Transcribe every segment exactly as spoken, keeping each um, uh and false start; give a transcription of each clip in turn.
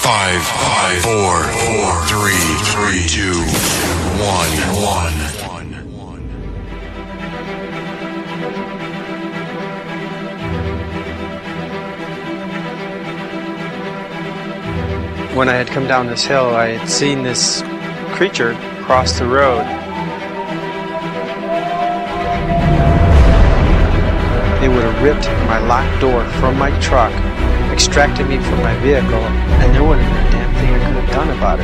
Five, five, four, four, three, three, two, one, one. When I had come down this hill, I had seen this creature cross the road. They would have ripped my locked door from my truck, extracted me from my vehicle, and there wouldn't have been a damn thing I could have done about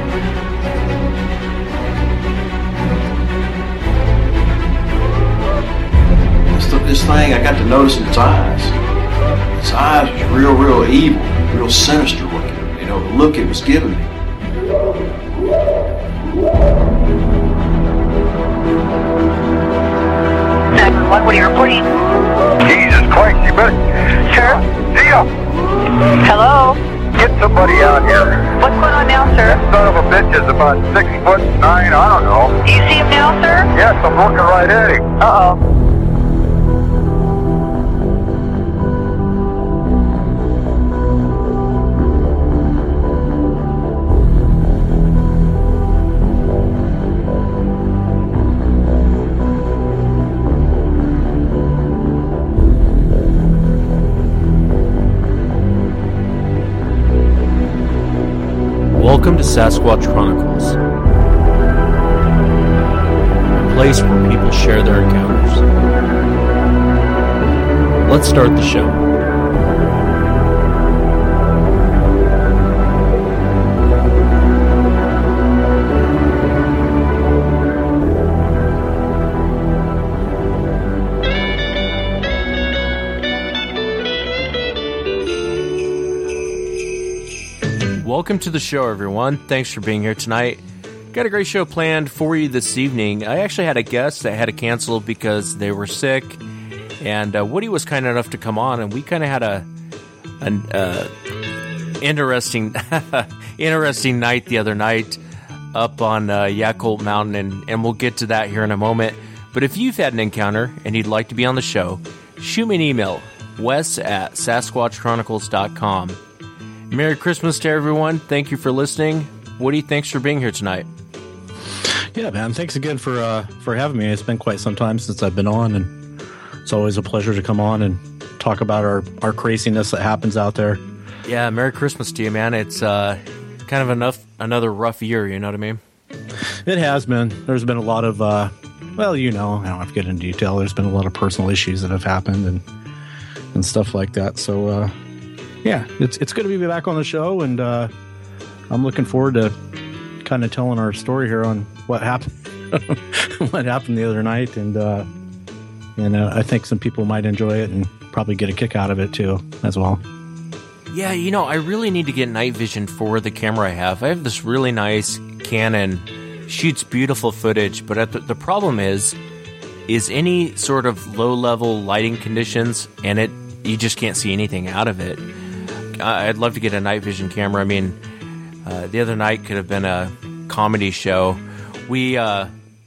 it. This, this thing, I got to notice in its eyes. Its eyes was real, real evil, real sinister looking. You know, the look it was giving me. What, what are you reporting? Jesus Christ, you better... Sir? Zia! Hello? Get somebody out here. What's going on now, sir? That son of a bitch is about six foot nine, I don't know. Do you see him now, sir? Yes, I'm looking right at him. Uh-oh. Welcome to Sasquatch Chronicles, a place where people share their encounters. Let's start the show. Welcome to the show, everyone. Thanks for being here tonight. Got a great show planned for you this evening. I actually had a guest that had to cancel because they were sick, and uh, Woody was kind enough to come on, and we kind of had a an uh, interesting interesting night the other night up on uh, Yakult Mountain, and, and we'll get to that here in a moment. But if you've had an encounter and you'd like to be on the show, shoot me an email, wes at sasquatch chronicles dot com. Merry Christmas to everyone. Thank you for listening. Woody, thanks for being here tonight. Yeah, man. Thanks again for uh, for having me. It's been quite some time since I've been on, and it's always a pleasure to come on and talk about our, our craziness that happens out there. Yeah, Merry Christmas to you, man. It's uh, kind of enough another rough year, you know what I mean? It has been. There's been a lot of, uh, well, you know, I don't have to get into detail. There's been a lot of personal issues that have happened and and stuff like that. So, uh, yeah, it's it's good to be back on the show, and uh, I'm looking forward to kind of telling our story here on what happened, what happened the other night, and uh, and uh, I think some people might enjoy it and probably get a kick out of it too, as well. Yeah, you know, I really need to get night vision for the camera I have. I have this really nice Canon, shoots beautiful footage, but the, the problem is, is any sort of low-level lighting conditions, and it you just can't see anything out of it. I'd love to get a night vision camera. I mean, uh, the other night could have been a comedy show. We, uh,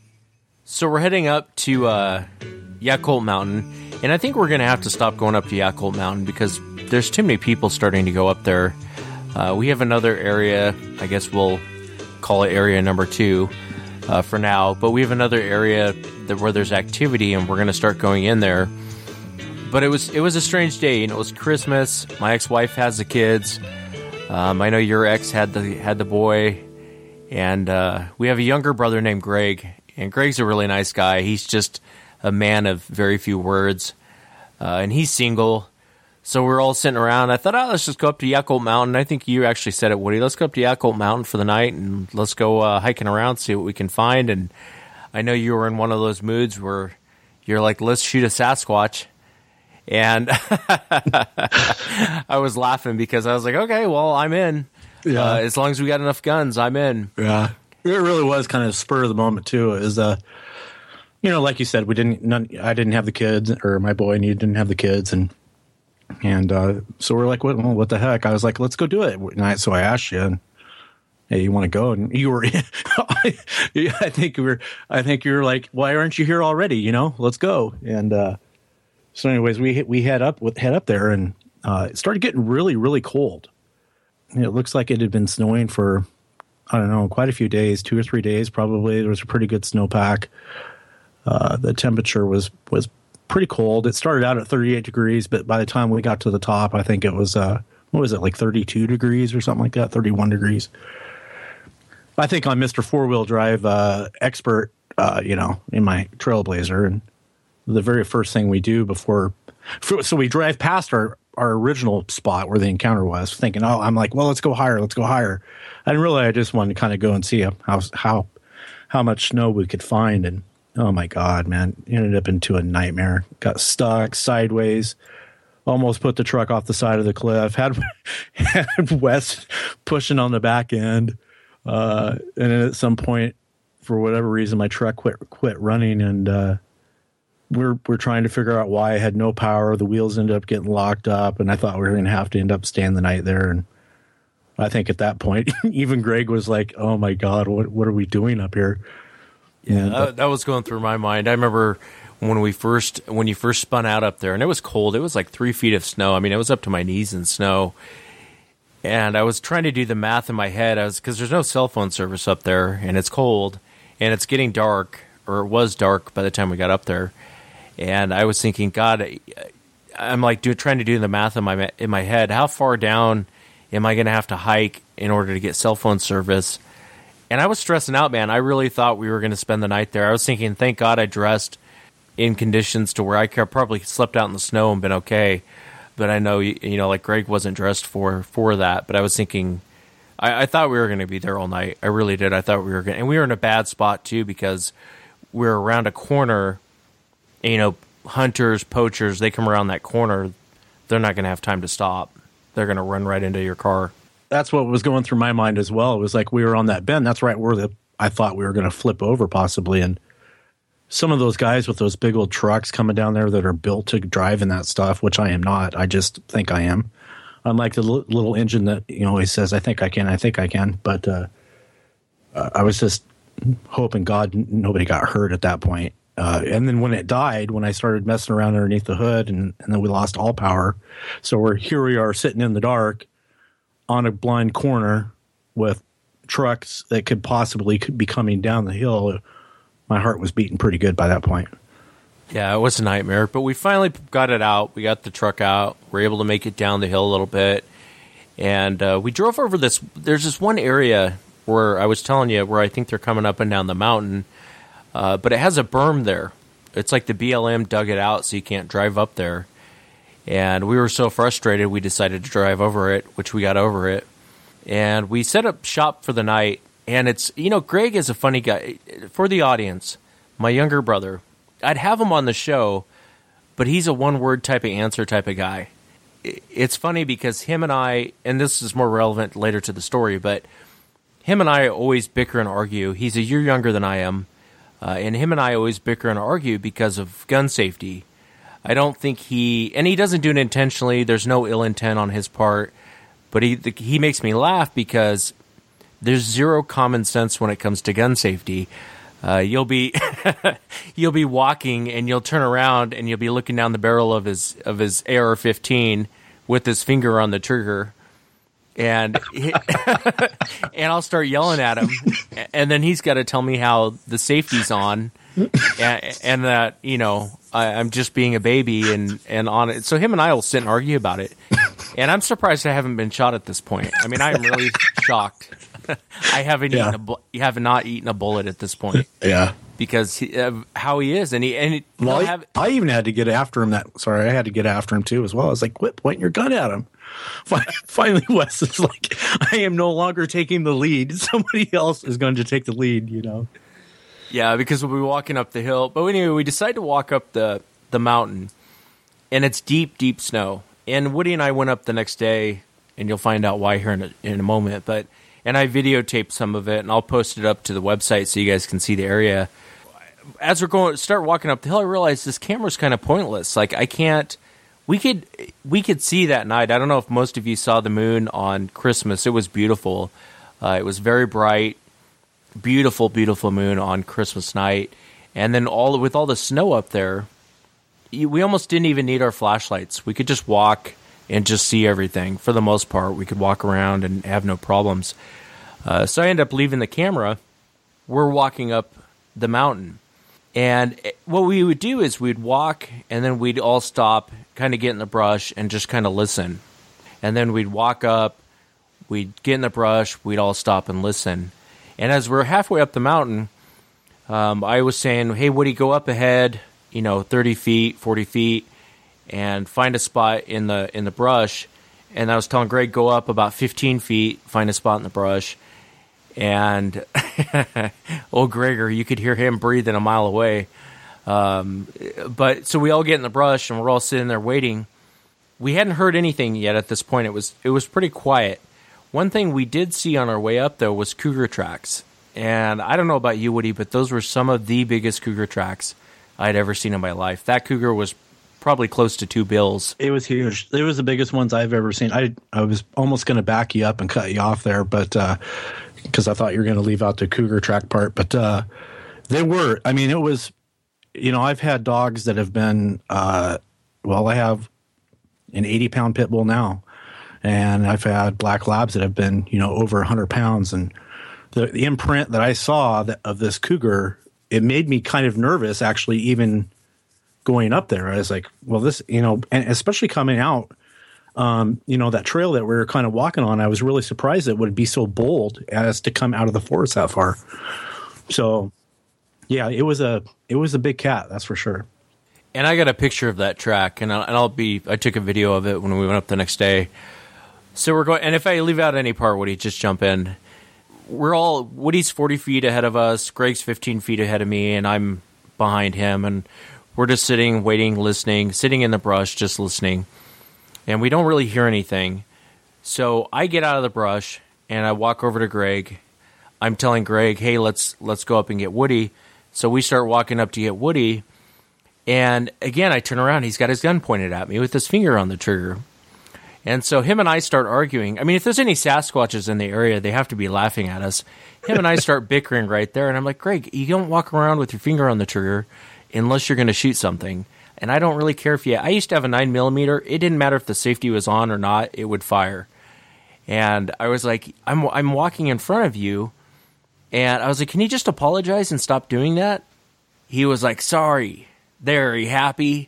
so we're heading up to uh, Yakult Mountain, and I think we're going to have to stop going up to Yakult Mountain because there's too many people starting to go up there. Uh, we have another area, I guess we'll call it area number two uh, for now, but we have another area that, where there's activity, and we're going to start going in there. But it was it was a strange day. You know, it was Christmas. My ex-wife has the kids. Um, I know your ex had the had the boy, and uh, we have a younger brother named Greg. And Greg's a really nice guy. He's just a man of very few words, uh, and he's single. So we're all sitting around. I thought, oh, let's just go up to Yakult Mountain. I think you actually said it, Woody. Let's go up to Yakult Mountain for the night, and let's go uh, hiking around, see what we can find. And I know you were in one of those moods where you're like, let's shoot a Sasquatch. And I was laughing because I was like, okay, well, I'm in. Yeah. Uh, as long as we got enough guns, I'm in. Yeah. It really was kind of spur of the moment, too. Is uh, you know, like you said, we didn't, none, I didn't have the kids, or my boy and you didn't have the kids. And and uh, so we're like, what, well, what the heck? I was like, let's go do it. And I, so I asked you, and, hey, you want to go? And you were, I think you were, I think you were like, why aren't you here already? You know, let's go. And, uh, So anyways, we we head up with head up there, and uh, it started getting really, really cold. it looks like it had been snowing for, I don't know, quite a few days, two or three days probably. There was a pretty good snowpack. Uh, the temperature was, was pretty cold. It started out at thirty-eight degrees, but by the time we got to the top, I think it was, uh, what was it, like thirty-two degrees or something like that, thirty-one degrees. I think I'm Mister Four-Wheel Drive uh, expert, uh, you know, in my Trailblazer. And the very first thing we do before, so we drive past our, our original spot where the encounter was, thinking, oh, I'm like, well, let's go higher, let's go higher. And really, I just wanted to kind of go and see how how how much snow we could find. And oh my God, man, it ended up into a nightmare. Got stuck sideways. Almost put the truck off the side of the cliff. Had, had Wes pushing on the back end. Uh, and then at some point, for whatever reason, my truck quit quit running, and uh, we're we're trying to figure out why I had no power. The wheels ended up getting locked up, and I thought we were going to have to end up staying the night there. And I think at that point, even Greg was like, "Oh my God, what what are we doing up here?" Yeah, that, that was going through my mind. I remember when we first when you first spun out up there, and it was cold. It was like three feet of snow. I mean, it was up to my knees in snow. And I was trying to do the math in my head. I was because there's no cell phone service up there, and it's cold, and it's getting dark, or it was dark by the time we got up there. And I was thinking, God, I'm like do, trying to do the math in my in my head. How far down am I going to have to hike in order to get cell phone service? And I was stressing out, man. I really thought we were going to spend the night there. I was thinking, thank God I dressed in conditions to where I could probably slept out in the snow and been okay. But I know, you know, like Greg wasn't dressed for, for that. But I was thinking, I, I thought we were going to be there all night. I really did. I thought we were going to. And we were in a bad spot, too, because we were around a corner. And, you know, hunters, poachers, they come around that corner. They're not going to have time to stop. They're going to run right into your car. That's what was going through my mind as well. It was like we were on that bend. That's right where the, I thought we were going to flip over possibly. And some of those guys with those big old trucks coming down there that are built to drive in that stuff, which I am not. I just think I am. Unlike the l- little engine that, you know, always says, I think I can, I think I can. But uh, uh, I was just hoping God n- nobody got hurt at that point. Uh, and then when it died, when I started messing around underneath the hood, and, and then we lost all power. So we're here we are sitting in the dark on a blind corner with trucks that could possibly could be coming down the hill. My heart was beating pretty good by that point. Yeah, it was a nightmare, but we finally got it out. We got the truck out. We were able to make it down the hill a little bit. And uh, we drove over this. There's this one area where I was telling you where I think they're coming up and down the mountain, uh, but it has a berm there. It's like the B L M dug it out so you can't drive up there. And we were so frustrated, we decided to drive over it, which we got over it. And we set up shop for the night. And it's, you know, Greg is a funny guy. For the audience, my younger brother, I'd have him on the show, but he's a one-word type of answer type of guy. It's funny because him and I, and this is more relevant later to the story, but him and I always bicker and argue. He's a year younger than I am, uh, and him and I always bicker and argue because of gun safety. I don't think he, and he doesn't do it intentionally. There's no ill intent on his part, but he he makes me laugh because there's zero common sense when it comes to gun safety. Uh, you'll be you'll be walking and you'll turn around and you'll be looking down the barrel of his of his A R fifteen with his finger on the trigger, and he, and I'll start yelling at him, and then he's got to tell me how the safety's on, and, and that you know I, I'm just being a baby and and on it. So him and I will sit and argue about it, and I'm surprised I haven't been shot at this point. I mean, I am really shocked. I haven't yeah. eaten a bu- you have not eaten a bullet at this point. Yeah, because he, uh, how he is, and he and he, well, have, I even had to get after him. That sorry, I had to get after him too as well. I was like, quit pointing your gun at him. Finally, Wes is like, I am no longer taking the lead. Somebody else is going to take the lead. You know. Yeah, because we'll be walking up the hill. But anyway, we decide to walk up the the mountain, and it's deep, deep snow. And Woody and I went up the next day, and you'll find out why here in a, in a moment. But and I videotaped some of it, and I'll post it up to the website so you guys can see the area. As we're going, start walking up the hill, I realized this camera's kind of pointless. Like I can't. We could we could see that night. I don't know if most of you saw the moon on Christmas. It was beautiful. Uh, it was very bright, beautiful, beautiful moon on Christmas night. And then all with all the snow up there, we almost didn't even need our flashlights. We could just walk and just see everything. For the most part, we could walk around and have no problems. Uh, so I ended up leaving the camera. We're walking up the mountain. And what we would do is we'd walk, and then we'd all stop, kind of get in the brush, and just kind of listen. And then we'd walk up, we'd get in the brush, we'd all stop and listen. And as we're halfway up the mountain, um, I was saying, hey, Woody, go up ahead, you know, thirty feet, forty feet, and find a spot in the in the brush. And I was telling Greg, go up about fifteen feet, find a spot in the brush. And old Gregor, you could hear him breathing a mile away. Um, but so we all get in the brush, and we're all sitting there waiting. We hadn't heard anything yet at this point. It was it was pretty quiet. One thing we did see on our way up, though, was cougar tracks. And I don't know about you, Woody, but those were some of the biggest cougar tracks I'd ever seen in my life. That cougar was probably close to two bills. It was huge. It was the biggest ones I've ever seen. I I was almost going to back you up and cut you off there, but uh, because I thought you were going to leave out the cougar track part. But uh, they were. I mean, it was. You know, I've had dogs that have been. Uh, well, I have an eighty pound pit bull now, and I've had black labs that have been, you know, over one hundred pounds, and the, the imprint that I saw that, of this cougar, it made me kind of nervous, actually, even going up there. I was like, well, this, you know, and especially coming out, um, you know, that trail that we were kind of walking on, I was really surprised it would be so bold as to come out of the forest that far. So, yeah, it was a it was a big cat, that's for sure. And I got a picture of that track, and I'll, and I'll be. I took a video of it when we went up the next day. So we're going, and if I leave out any part, Woody, just jump in. We're all Woody's forty feet ahead of us, Greg's fifteen feet ahead of me, and I'm behind him, and we're just sitting, waiting, listening, sitting in the brush, just listening, and we don't really hear anything. So I get out of the brush and I walk over to Greg. I'm telling Greg, "Hey, let's let's go up and get Woody." So we start walking up to get Woody. And again, I turn around. He's got his gun pointed at me with his finger on the trigger. And so him and I start arguing. I mean, if there's any Sasquatches in the area, they have to be laughing at us. Him and I start bickering right there. And I'm like, Greg, you don't walk around with your finger on the trigger unless you're going to shoot something. And I don't really care if you... I used to have a nine millimeter. It didn't matter if the safety was on or not. It would fire. And I was like, I'm I'm walking in front of you. And I was like, can you just apologize and stop doing that? He was like, sorry. There, are you happy?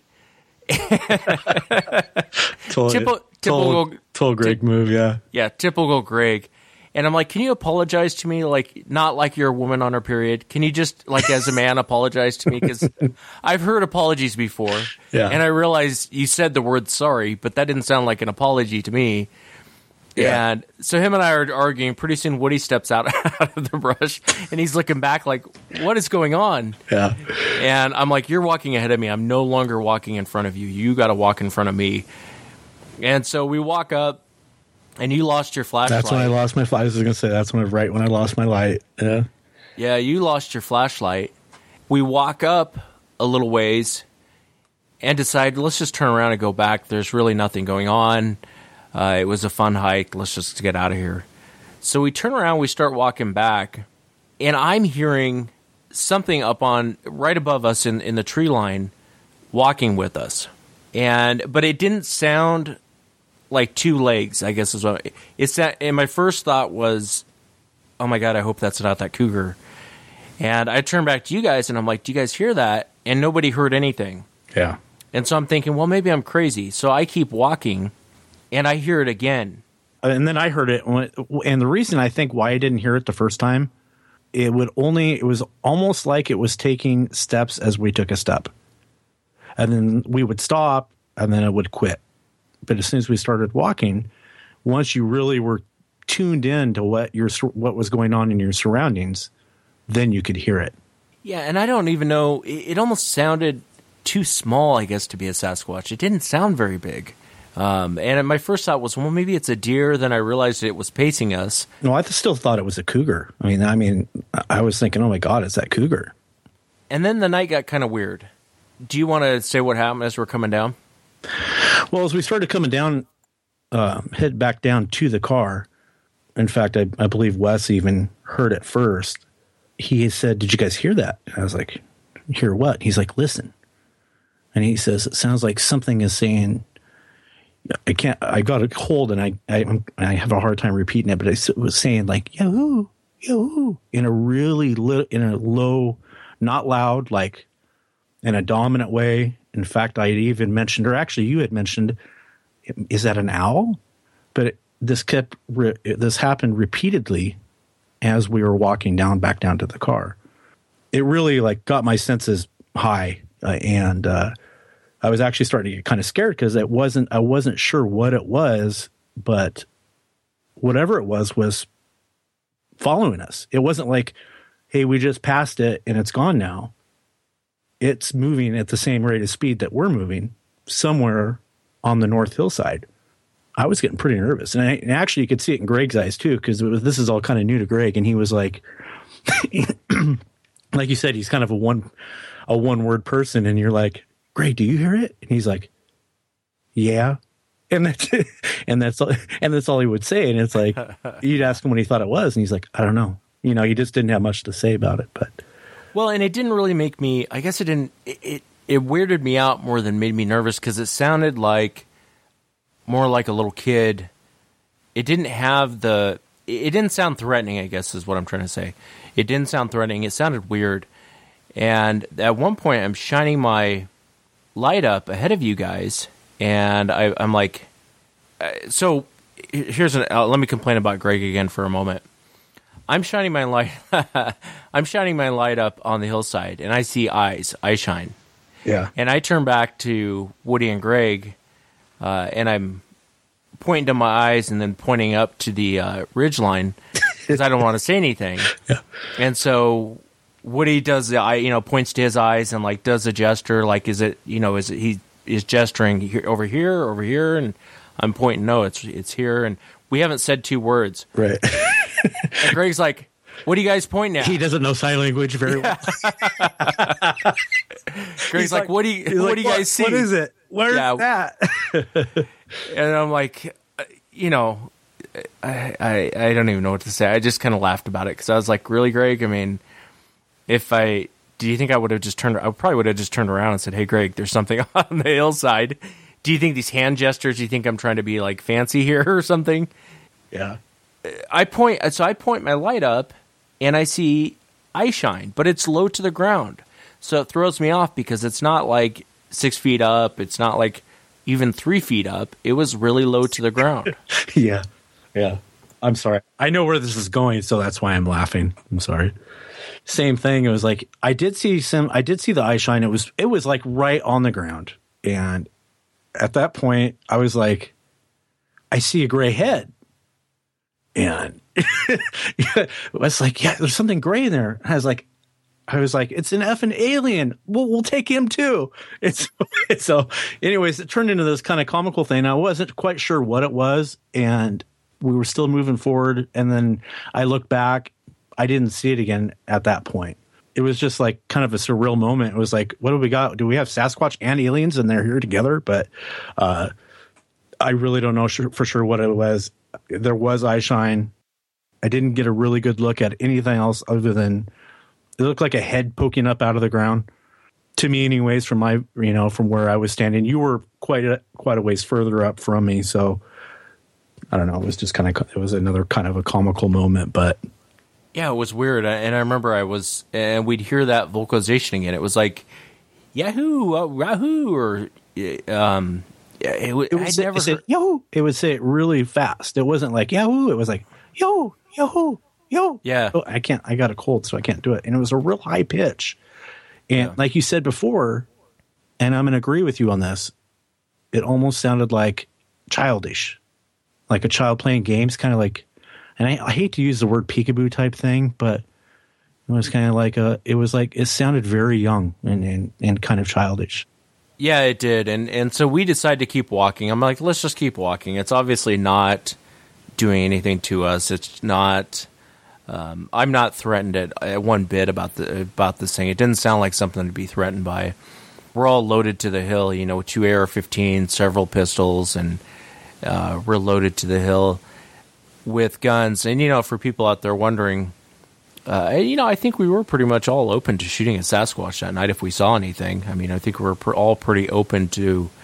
Totally, typical, total, typical, total Greg ty- move, yeah. Yeah, typical Greg. And I'm like, can you apologize to me? Like, not like you're a woman on her period. Can you just, like, as a man, apologize to me? Because I've heard apologies before. Yeah. And I realized you said the word sorry, but that didn't sound like an apology to me. Yeah. And so him and I are arguing. Pretty soon Woody steps out, out of the brush, and he's looking back like, what is going on? Yeah. And I'm like, you're walking ahead of me. I'm no longer walking in front of you. You got to walk in front of me. And so we walk up, and you lost your flashlight. That's when I lost my flashlight. I was going to say, that's when I, right when I lost my light. Yeah. Yeah, you lost your flashlight. We walk up a little ways and decide, let's just turn around and go back. There's really nothing going on. Uh, it was a fun hike. Let's just get out of here. So we turn around, we start walking back, and I'm hearing something up on right above us in, in the tree line walking with us. And but it didn't sound like two legs, I guess is what it's that. And my first thought was, oh my God, I hope that's not that cougar. And I turned back to you guys, and I'm like, do you guys hear that? And nobody heard anything. Yeah. And so I'm thinking, well, maybe I'm crazy. So I keep walking. And I hear it again. And then I heard it. And the reason I think why I didn't hear it the first time, it would only, it was almost like it was taking steps as we took a step. And then we would stop and then it would quit. But as soon as we started walking, once you really were tuned in to what your, what was going on in your surroundings, then you could hear it. Yeah. And I don't even know, it, it almost sounded too small, I guess, to be a Sasquatch. It didn't sound very big. Um, and my first thought was, well, maybe it's a deer. Then I realized it was pacing us. No, I still thought it was a cougar. I mean, I mean, I was thinking, oh my God, it's that cougar. And then the night got kind of weird. Do you want to say what happened as we're coming down? Well, as we started coming down, uh, head back down to the car. In fact, I, I believe Wes even heard it first. He said, "Did you guys hear that?" And I was like, "Hear what?" He's like, "Listen." And he says, "It sounds like something is saying, I can't. I got a cold, and I I, I'm- I have a hard time repeating it. But I s- was saying like yahoo, yahoo, in a really little, in a low, not loud, like in a dominant way. In fact, I had even mentioned, or actually, you had mentioned, is that an owl? But it, this kept re, this happened repeatedly as we were walking down back down to the car. It really like got my senses high, uh, and uh, I was actually starting to get kind of scared because it wasn't. I wasn't sure what it was, but whatever it was was following us. It wasn't like, hey, we just passed it and it's gone now. It's moving at the same rate of speed that we're moving somewhere on the North Hillside. I was getting pretty nervous, and, I, and actually, you could see it in Greg's eyes too, because this is all kind of new to Greg, and he was like, like you said, he's kind of a one, a one word person, and you're like, Greg, do you hear it? And he's like, yeah, and that's and that's all, and that's all he would say, and it's like you'd ask him what he thought it was, and he's like, I don't know, you know, he just didn't have much to say about it, but Well, and it didn't really make me. I guess it didn't. It it, it weirded me out more than made me nervous because it sounded like. More like a little kid. It didn't have the. It didn't sound threatening, I guess is what I'm trying to say. It didn't sound threatening. It sounded weird. And at one point, I'm shining my light up ahead of you guys, and I, I'm like, uh, so here's an. Uh, let me complain about Greg again for a moment. I'm shining my light. I'm shining my light up on the hillside, and I see eyes. I shine. yeah, And I turn back to Woody and Greg. Uh, and I'm pointing to my eyes and then pointing up to the uh, ridge line because I don't want to say anything. Yeah. And so Woody does the eye, you know, points to his eyes and like does a gesture, like is it, you know, is it he is gesturing here, over here, over here, and I'm pointing. No, it's it's here, and we haven't said two words. right. And Greg's like, "What are you guys pointing at?" He doesn't know sign language very well. Greg's like, "What do you He's what like, do you guys see? What is it? Where's Yeah. that? And I'm like, uh, you know, I, I I don't even know what to say. I just kind of laughed about it because I was like, really, Greg? I mean, if I, do you think I would have just turned, I probably would have just turned around and said, hey, Greg, there's something on the hillside. Do you think these hand gestures, do you think I'm trying to be like fancy here or something? Yeah. I point, so I point my light up and I see eye shine, but it's low to the ground. So it throws me off because it's not like six feet up. It's not like even three feet up. It was really low to the ground. Yeah. Yeah. I'm sorry. I know where this is going, so that's why I'm laughing. I'm sorry. Same thing. It was like I did see some I did see the eye shine. It was it was like right on the ground. And at that point I was like, I see a gray head. And I was like, yeah, there's something gray in there. And I was like, I was like, it's an effing alien. We'll, we'll take him too. It's so. Anyways, it turned into this kind of comical thing. I wasn't quite sure what it was, and we were still moving forward. And then I looked back. I didn't see it again at that point. It was just like kind of a surreal moment. It was like, what do we got? Do we have Sasquatch and aliens, and they're here together? But uh, I really don't know for sure what it was. There was eye shine. I didn't get a really good look at anything else other than. It looked like a head poking up out of the ground, to me, anyways. From my, you know, from where I was standing, you were quite a quite a ways further up from me. So I don't know. It was just kind of it was another kind of a comical moment, but Yeah, it was weird. And I remember I was, and we'd hear that vocalization again. It was like Yahoo, uh, Yahoo, or um, it, it, it I'd was never it said, heard. Yahoo. It would say it really fast. It wasn't like Yahoo. It was like Yo, Yahoo. Yo, Yeah. oh, I can't. I got a cold, so I can't do it. And it was a real high pitch. And Yeah. like you said before, and I'm going to agree with you on this, it almost sounded like childish, like a child playing games, kind of like. And I, I hate to use the word peekaboo type thing, but it was kind of like a. It was like it sounded very young and and, and kind of childish. Yeah, it did. And and so we decided to keep walking. I'm like, let's just keep walking. It's obviously not doing anything to us. It's not. Um, I'm not threatened at, at one bit about the about this thing. It didn't sound like something to be threatened by. We're all loaded to the hill, you know, two A R fifteens, several pistols, and uh, we're loaded to the hill with guns. And, you know, for people out there wondering, uh, you know, I think we were pretty much all open to shooting a Sasquatch that night if we saw anything. I mean, I think we were pr- all pretty open to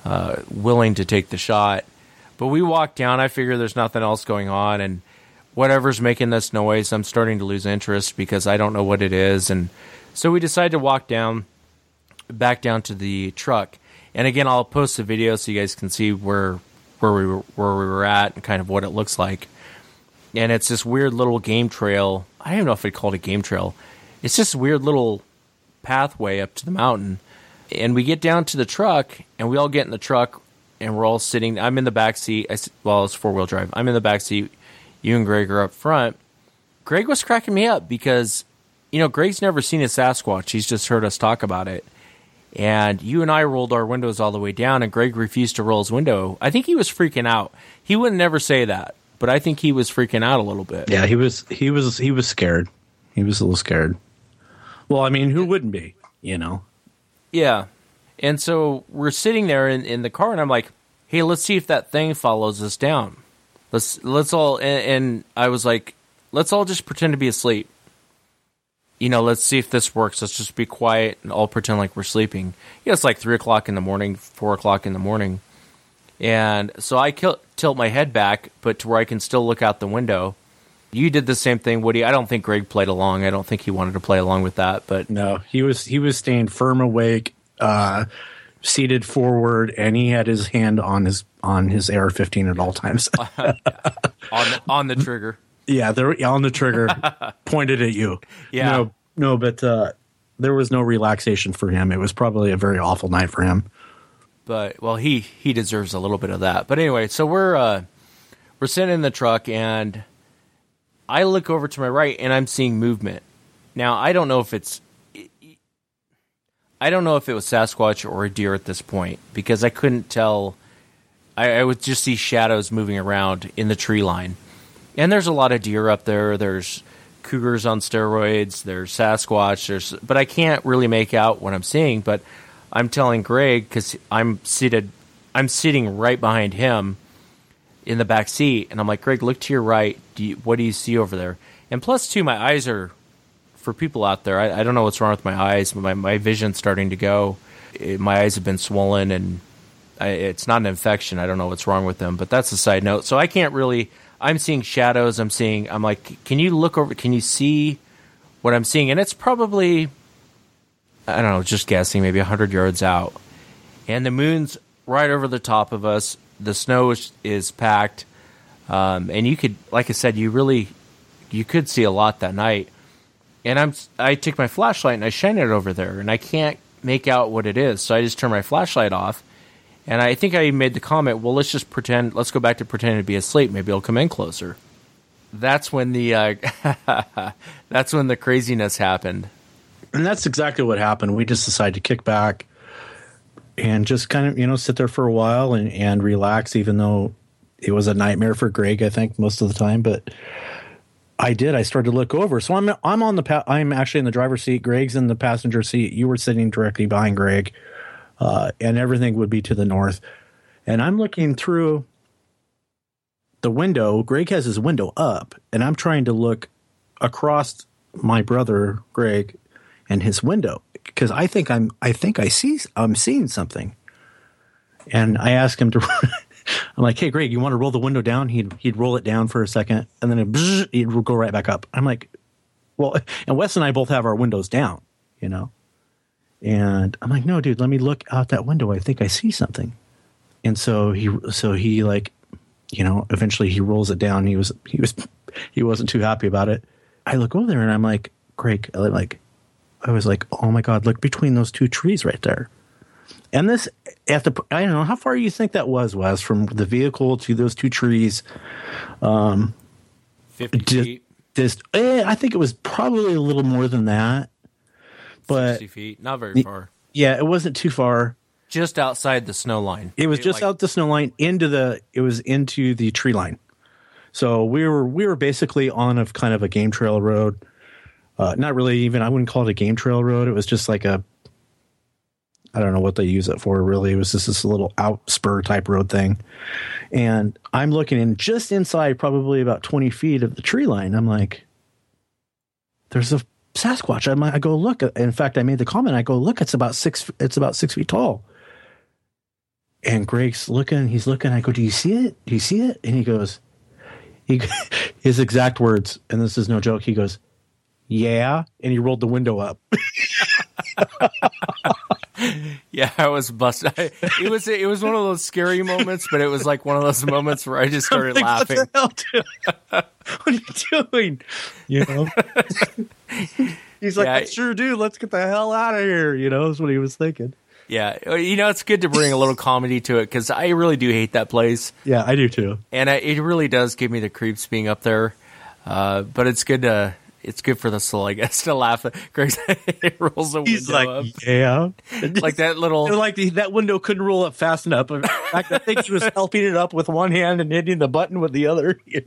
uh, willing to take the shot. But we walk down. I figure there's nothing else going on, and whatever's making this noise, I'm starting to lose interest because I don't know what it is. And so we decide to walk down, back down to the truck. And again, I'll post a video so you guys can see where where we were, where we were at and kind of what it looks like. And it's this weird little game trail. I don't even know if I'd call it a game trail. It's just a weird little pathway up to the mountain. And we get down to the truck, and we all get in the truck, and we're all sitting. I'm in the back seat. I, well, it's four-wheel drive. I'm in the back seat. You and Greg are up front. Greg was cracking me up because, you know, Greg's never seen a Sasquatch. He's just heard us talk about it. And you and I rolled our windows all the way down, and Greg refused to roll his window. I think he was freaking out. He would never say that, but I think he was freaking out a little bit. Yeah, he was. He was. He was scared. He was a little scared. Well, I mean, who wouldn't be? You know. Yeah, and so we're sitting there in, in the car, and I'm like, "Hey, let's see if that thing follows us down. Let's let's all." And, and I was like, "Let's all just pretend to be asleep. You know, let's see if this works. Let's just be quiet and all pretend like we're sleeping." Yeah, it's like three o'clock in the morning, four o'clock in the morning, and so I kill, tilt my head back, but to where I can still look out the window. You did the same thing, Woody. I don't think Greg played along. I don't think he wanted to play along with that. But no, he was he was staying firm awake, uh, seated forward, and he had his hand on his on his A R fifteen at all times. on the, on the trigger. Yeah, they're on the trigger, pointed at you. Yeah, no, no, but uh, there was no relaxation for him. It was probably a very awful night for him. But well, he he deserves a little bit of that. But anyway, so we're uh, we're sitting in the truck, and I look over to my right, and I'm seeing movement. Now, I don't know if it's, I don't know if it was Sasquatch or a deer at this point, because I couldn't tell. I, I would just see shadows moving around in the tree line. And there's a lot of deer up there. There's cougars on steroids. There's Sasquatch. There's, but I can't really make out what I'm seeing. But I'm telling Greg, because I'm seated, I'm sitting right behind him in the back seat, and I'm like, Greg, look to your right. Do you, what do you see over there? And plus, too, my eyes are, for people out there, I, I don't know what's wrong with my eyes, but my, my vision's starting to go. It, my eyes have been swollen, and I, it's not an infection. I don't know what's wrong with them, but that's a side note. So I can't really, I'm seeing shadows. I'm seeing, I'm like, can you look over, can you see what I'm seeing? And it's probably, I don't know, just guessing, maybe one hundred yards out. And the moon's right over the top of us. The snow is, is packed, um, and you could, like I said, you really, you could see a lot that night. And I'm, I take my flashlight and I shine it over there, and I can't make out what it is. So I just turn my flashlight off, and I think I made the comment, well, let's just pretend, let's go back to pretending to be asleep. Maybe it'll come in closer. That's when the, uh, that's when the craziness happened. And that's exactly what happened. We just decided to kick back and just kind of, you know, sit there for a while and, and relax, even though it was a nightmare for Greg, I think, most of the time. But I did. I started to look over. So I'm I'm on the pa- I'm actually in the driver's seat. Greg's in the passenger seat. You were sitting directly behind Greg, uh, and everything would be to the north. And I'm looking through the window. Greg has his window up, and I'm trying to look across my brother Greg and his window, because I think I'm, I think I see, I'm seeing something. And I asked him to, I'm like, hey, Greg, you want to roll the window down? He'd, he'd roll it down for a second, and then it, he'd go right back up. I'm like, well, and Wes and I both have our windows down, you know? And I'm like, no, dude, let me look out that window. I think I see something. And so he, so he like, you know, eventually he rolls it down. He was, he was, he wasn't too happy about it. I look over there and I'm like, Greg, I'm like, I was like, oh my God, look between those two trees right there. And this, at the, I don't know, how far you think that was, Wes, from the vehicle to those two trees? Um, fifty just, feet. Just, eh, I think it was probably a little more than that. But sixty feet, not very far. Yeah, it wasn't too far. Just outside the snow line. It was just like, out the snow line into the, it was into the tree line. So we were, we were basically on a kind of a game trail road. Uh, not really even, I wouldn't call it a game trail road. It was just like a, I don't know what they use it for, really. It was just this little out spur type road thing. And I'm looking in just inside probably about twenty feet of the tree line. I'm like, there's a Sasquatch. I'm like, I go, look. In fact, I made the comment. I go, look, it's about six, it's about six feet tall. And Greg's looking, he's looking. I go, do you see it? Do you see it? And he goes, he, his exact words, and this is no joke. He goes, yeah. And he rolled the window up. Yeah, I was busted. I, it was it was one of those scary moments, but it was like one of those moments where I just started like, laughing. What the hell, dude? What are you doing? You know? He's like, Yeah, I sure do. Let's get the hell out of here. You know, is what he was thinking. Yeah, you know, it's good to bring a little comedy to it because I really do hate that place. Yeah, I do too. And I, it really does give me the creeps being up there. Uh, but it's good to it's good for the soul, I guess, to laugh at. Greg rolls the He's window like, up. yeah, Like that little. like the, that window couldn't roll up fast enough. In fact, I think he was helping it up with one hand and hitting the button with the other. You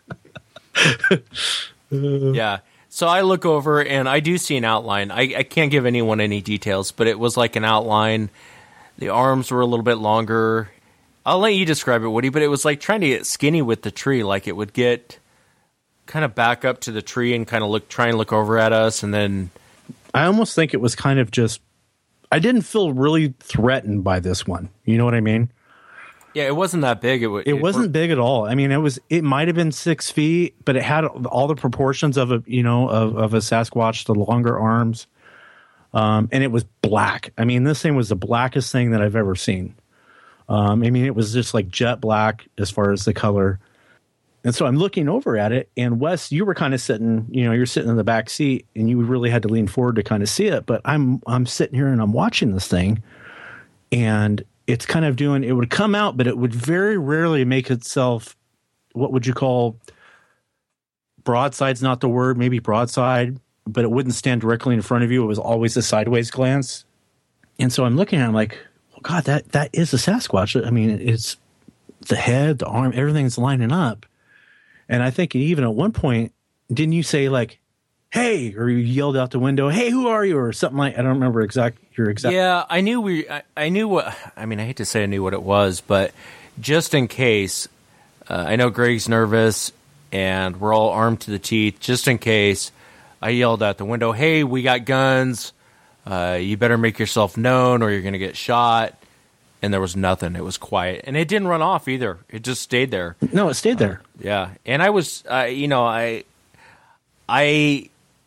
know. Yeah. So I look over and I do see an outline. I, I can't give anyone any details, but it was like an outline. The arms were a little bit longer. I'll let you describe it, Woody, but it was like trying to get skinny with the tree. Like it would get kind of back up to the tree and kind of look, try and look over at us. And then I almost think it was kind of just, I didn't feel really threatened by this one. You know what I mean? yeah, it wasn't that big. It, w- It wasn't big at all. I mean, it was. It might have been six feet, but it had all the proportions of a, you know, of, of a Sasquatch. The longer arms, um, and it was black. I mean, this thing was the blackest thing that I've ever seen. Um, I mean, it was just like jet black as far as the color. And so I'm looking over at it, and Wes, you were kind of sitting. You know, you're sitting in the back seat, and you really had to lean forward to kind of see it. But I'm I'm sitting here and I'm watching this thing, and it's kind of doing, it would come out, but it would very rarely make itself, what would you call, broadside's not the word, maybe broadside, but it wouldn't stand directly in front of you. It was always a sideways glance. And so I'm looking at it, I'm like, well, God, that, that is a Sasquatch. I mean, it's the head, the arm, everything's lining up. And I think even at one point, didn't you say like, hey, or you yelled out the window, hey, who are you? Or something like, I don't remember exact your exact. Yeah, I knew we. I, I knew what. I mean, I hate to say I knew what it was, but just in case, uh, I know Greg's nervous, and we're all armed to the teeth. Just in case, I yelled out the window, "Hey, we got guns. Uh, you better make yourself known, or you're going to get shot." And there was nothing. It was quiet, and it didn't run off either. It just stayed there. No, it stayed there. Uh, yeah, and I was, uh, you know, I, I.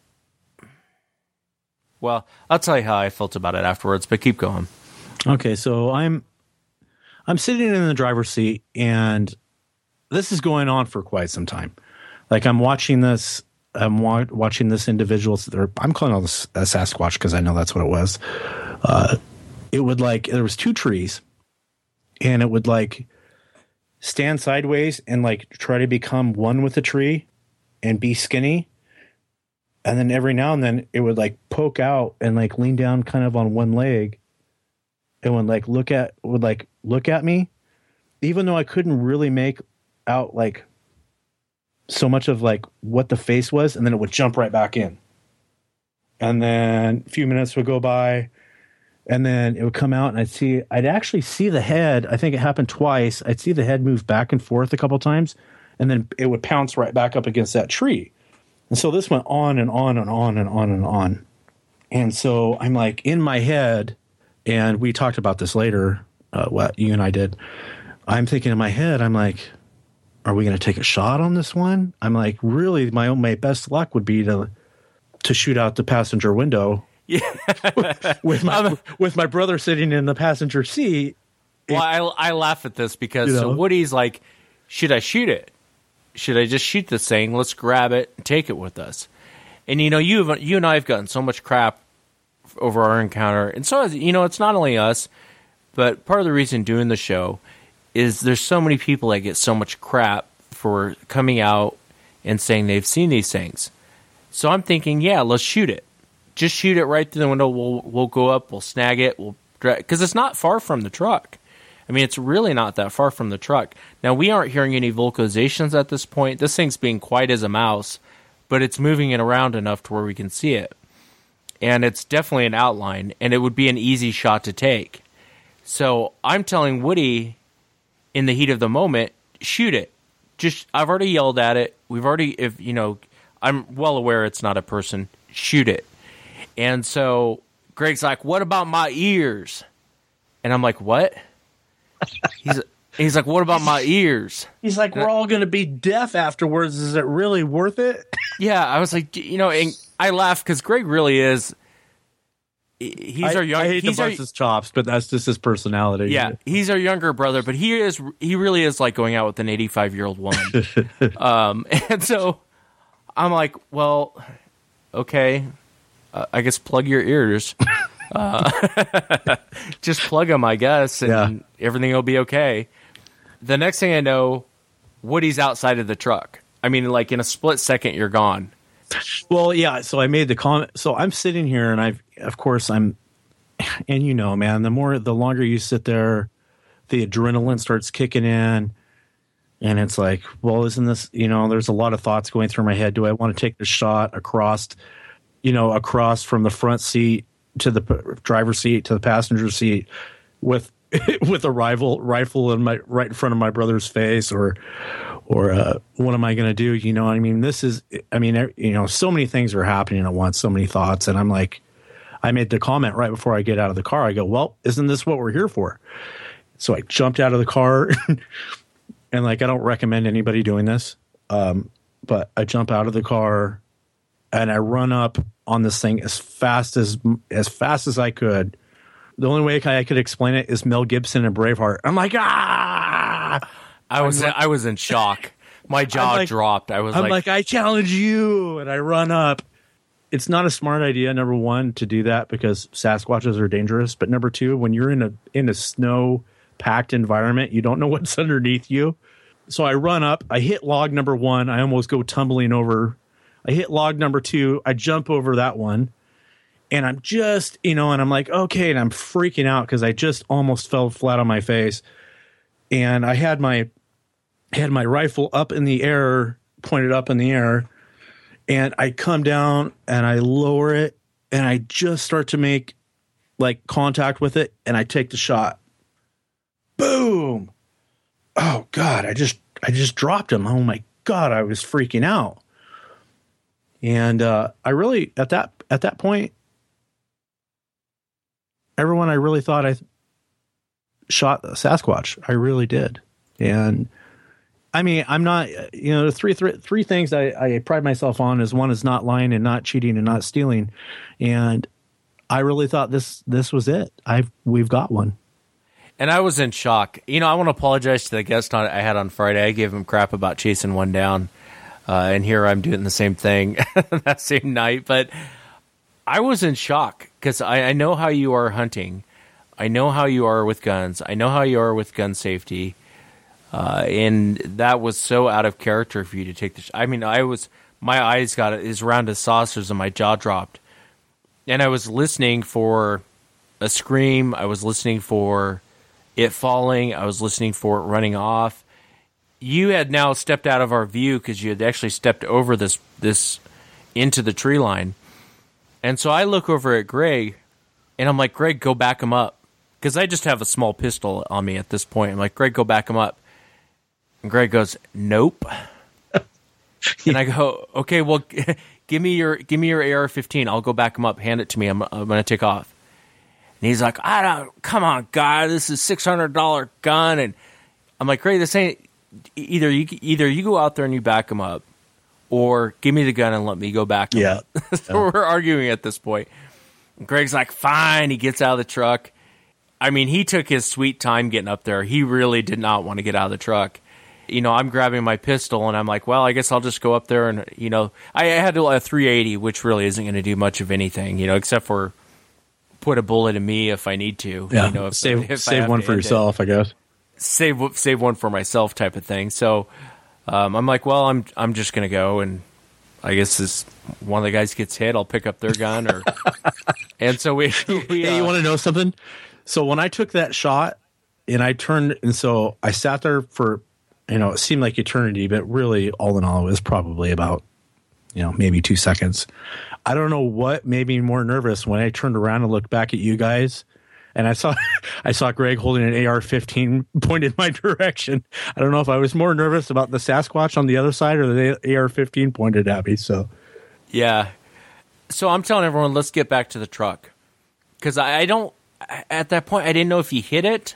Well, I'll tell you how I felt about it afterwards, but keep going. Okay, so I'm I'm sitting in the driver's seat, and this is going on for quite some time. Like I'm watching this, I'm wa- watching this individual. I'm calling it a Sasquatch because I know that's what it was. Uh, it would like there was two trees, and it would like stand sideways and like try to become one with the tree, and be skinny. And then every now and then it would like poke out and like lean down kind of on one leg. And would like look at would like look at me, even though I couldn't really make out like so much of like what the face was, and then it would jump right back in. And then a few minutes would go by, and then it would come out, and I'd see I'd actually see the head. I think it happened twice. I'd see the head move back and forth a couple times, and then it would pounce right back up against that tree. And so this went on and on and on and on and on. And so I'm like in my head, and we talked about this later, uh, what you and I did. I'm thinking in my head, I'm like, are we going to take a shot on this one? I'm like, really, my own, my best luck would be to to shoot out the passenger window. Yeah. with my with my brother sitting in the passenger seat. Well, I, I laugh at this because You know? so Woody's like, should I shoot it? Should I just shoot this thing? Let's grab it and take it with us. And, you know, you you and I have gotten so much crap over our encounter. And so, you know, it's not only us, but part of the reason doing the show is there's so many people that get so much crap for coming out and saying they've seen these things. So I'm thinking, yeah, let's shoot it. Just shoot it right through the window. We'll we'll go up. We'll snag it. We'll because it's not far from the truck. I mean, it's really not that far from the truck. Now, we aren't hearing any vocalizations at this point. This thing's being quiet as a mouse, but it's moving it around enough to where we can see it. And it's definitely an outline, and it would be an easy shot to take. So I'm telling Woody, in the heat of the moment, shoot it. Just I've already yelled at it. We've already, if you know, I'm well aware it's not a person. Shoot it. And so Greg's like, what about my ears? And I'm like, what? he's he's like, what about my ears? He's like, we're all going to be deaf afterwards. Is it really worth it? Yeah, I was like, you know, and I laugh because Greg really is. He's I, our young. I hate he's to our, bust his chops, but that's just his personality. Yeah, he's our younger brother, but he is. He really is like going out with an eighty-five year old woman. um, and so I'm like, well, okay, uh, I guess plug your ears. Uh, just plug them, I guess, and yeah. everything will be okay. The next thing I know, Woody's outside of the truck. I mean, like in a split second, you're gone. Well, yeah. So I made the comment. So I'm sitting here, and I've, of course, I'm, and you know, man, the more, the longer you sit there, the adrenaline starts kicking in, and it's like, well, isn't this, you know, there's a lot of thoughts going through my head. Do I want to take the shot across, you know, across from the front seat to the driver's seat to the passenger seat with with a rival rifle in my right in front of my brother's face, or or uh, what am I going to do? You know, I mean, this is, I mean, you know, so many things are happening at once, so many thoughts, and I'm like, I made the comment right before I get out of the car. I go, well, isn't this what we're here for? So I jumped out of the car, and like, I don't recommend anybody doing this, um, but I jump out of the car and I run up on this thing as fast as as fast as I could. The only way I could explain it is Mel Gibson and Braveheart. I'm like, ah! I was like, I was in shock. My jaw like, dropped. I was I'm like, like, I challenge you, and I run up. It's not a smart idea, number one, to do that because Sasquatches are dangerous. But number two, when you're in a in a snow packed environment, you don't know what's underneath you. So I run up. I hit log number one. I almost go tumbling over. I hit log number two. I jump over that one. And I'm just, you know, and I'm like, okay, and I'm freaking out because I just almost fell flat on my face. And I had my had my rifle up in the air, pointed up in the air, and I come down and I lower it, and I just start to make like contact with it, and I take the shot. Boom! Oh God, I just I just dropped him. Oh my God, I was freaking out. And uh, I really at that at that point. Everyone, I really thought I shot a Sasquatch. I really did. And I mean, I'm not, you know, three, three, three things I, I pride myself on is one is not lying and not cheating and not stealing. And I really thought this, this was it. I've, we've got one. And I was in shock. You know, I want to apologize to the guest on, I had on Friday. I gave him crap about chasing one down. Uh, and here I'm doing the same thing that same night. But I was in shock because I, I know how you are hunting. I know how you are with guns. I know how you are with gun safety. Uh, and that was so out of character for you to take the sh- I mean, I was, my eyes got as round as saucers and my jaw dropped. And I was listening for a scream. I was listening for it falling. I was listening for it running off. You had now stepped out of our view because you had actually stepped over this, this into the tree line. And so I look over at Greg, and I'm like, Greg, go back him up. Because I just have a small pistol on me at this point. I'm like, Greg, go back him up. And Greg goes, nope. And I go, okay, well, give me your give me your A R fifteen. I'll go back him up. Hand it to me. I'm, I'm going to take off. And he's like, I don't, come on, guy. This is a six hundred dollars gun. And I'm like, Greg, this ain't, either you, either you go out there and you back him up, or give me the gun and let me go back. Yeah. So yeah. We're arguing at this point. Greg's like, fine. He gets out of the truck. I mean, he took his sweet time getting up there. He really did not want to get out of the truck. You know, I'm grabbing my pistol, and I'm like, well, I guess I'll just go up there. And, you know, I had a three eighty, which really isn't going to do much of anything, you know, except for put a bullet in me if I need to. Yeah, you know, if, save, if save one for yourself, it. I guess. Save save one for myself type of thing. So um, I'm like, well, I'm I'm just going to go, and I guess this one of the guys gets hit, I'll pick up their gun. or And so we... we hey, uh, you want to know something? So when I took that shot, and I turned, and so I sat there for... You know, it seemed like eternity, but really, all in all, it was probably about, you know, maybe two seconds. I don't know what made me more nervous when I turned around and looked back at you guys, and I saw, I saw Greg holding an A R fifteen pointed my direction. I don't know if I was more nervous about the Sasquatch on the other side or the A R fifteen pointed at me. So, yeah. So I'm telling everyone, let's get back to the truck, because I, I don't. At that point, I didn't know if he hit it.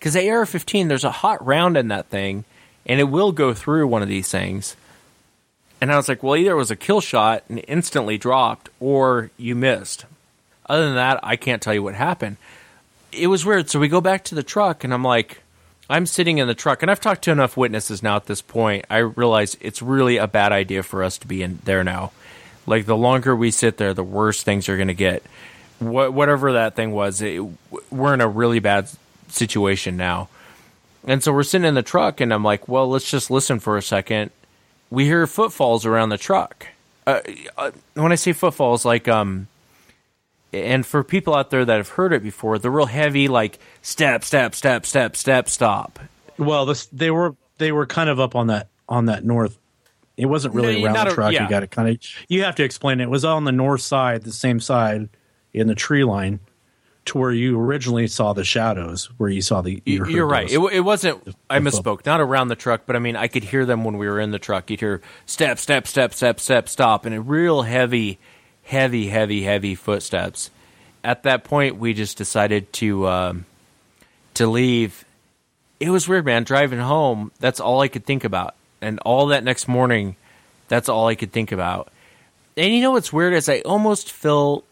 because the A R fifteen, there's a hot round in that thing, and it will go through one of these things. And I was like, well, either it was a kill shot and instantly dropped, or you missed. Other than that, I can't tell you what happened. It was weird. So we go back to the truck, and I'm like, I'm sitting in the truck, and I've talked to enough witnesses now at this point. I realize it's really a bad idea for us to be in there now. Like, the longer we sit there, the worse things are going to get. Wh- whatever that thing was, it, we're in a really bad situation now. And so we're sitting in the truck, and I'm like, well, let's just listen for a second. We hear footfalls around the truck. Uh, uh, when I say footfalls, like, um, and for people out there that have heard it before, the real heavy, like, step, step, step, step, step, stop. Well, this, they were they were kind of up on that on that north. It wasn't really No, around not the a- truck. yeah. You got to kind of you have to explain it. It was on the north side, the same side in the tree line, to where you originally saw the shadows, where you saw the. You You're right. those. It, it wasn't. I the- misspoke. Not around the truck, but I mean, I could hear them when we were in the truck. You'd hear step, step, step, step, step, stop, and a real heavy, heavy, heavy, heavy footsteps. At that point, we just decided to um, to leave. It was weird, man. Driving home, that's all I could think about, and all that next morning, that's all I could think about. And you know what's weird is I almost feel.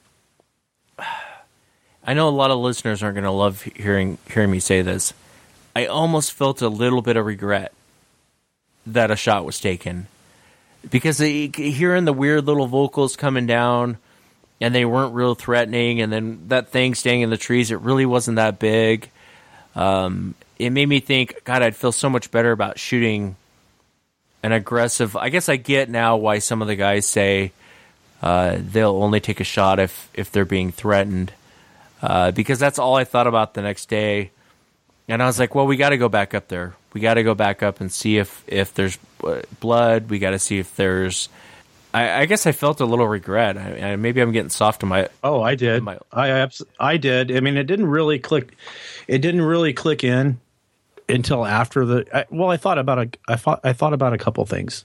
I know a lot of listeners aren't going to love hearing hearing me say this. I almost felt a little bit of regret that a shot was taken, because they, hearing the weird little vocals coming down, and they weren't real threatening, and then that thing staying in the trees, it really wasn't that big. Um, it made me think, God, I'd feel so much better about shooting an aggressive. I guess I get now why some of the guys say uh, they'll only take a shot if if they're being threatened. Uh, because that's all I thought about the next day. And I was like, well, we got to go back up there. We got to go back up and see if, if there's blood. We got to see if there's... I, I guess I felt a little regret. I, I, maybe I'm getting soft to my... Oh, I did. My, I abs- I did. I mean, it didn't really click. It didn't really click in until after the... I, well, I thought about a... I thought I thought about a couple things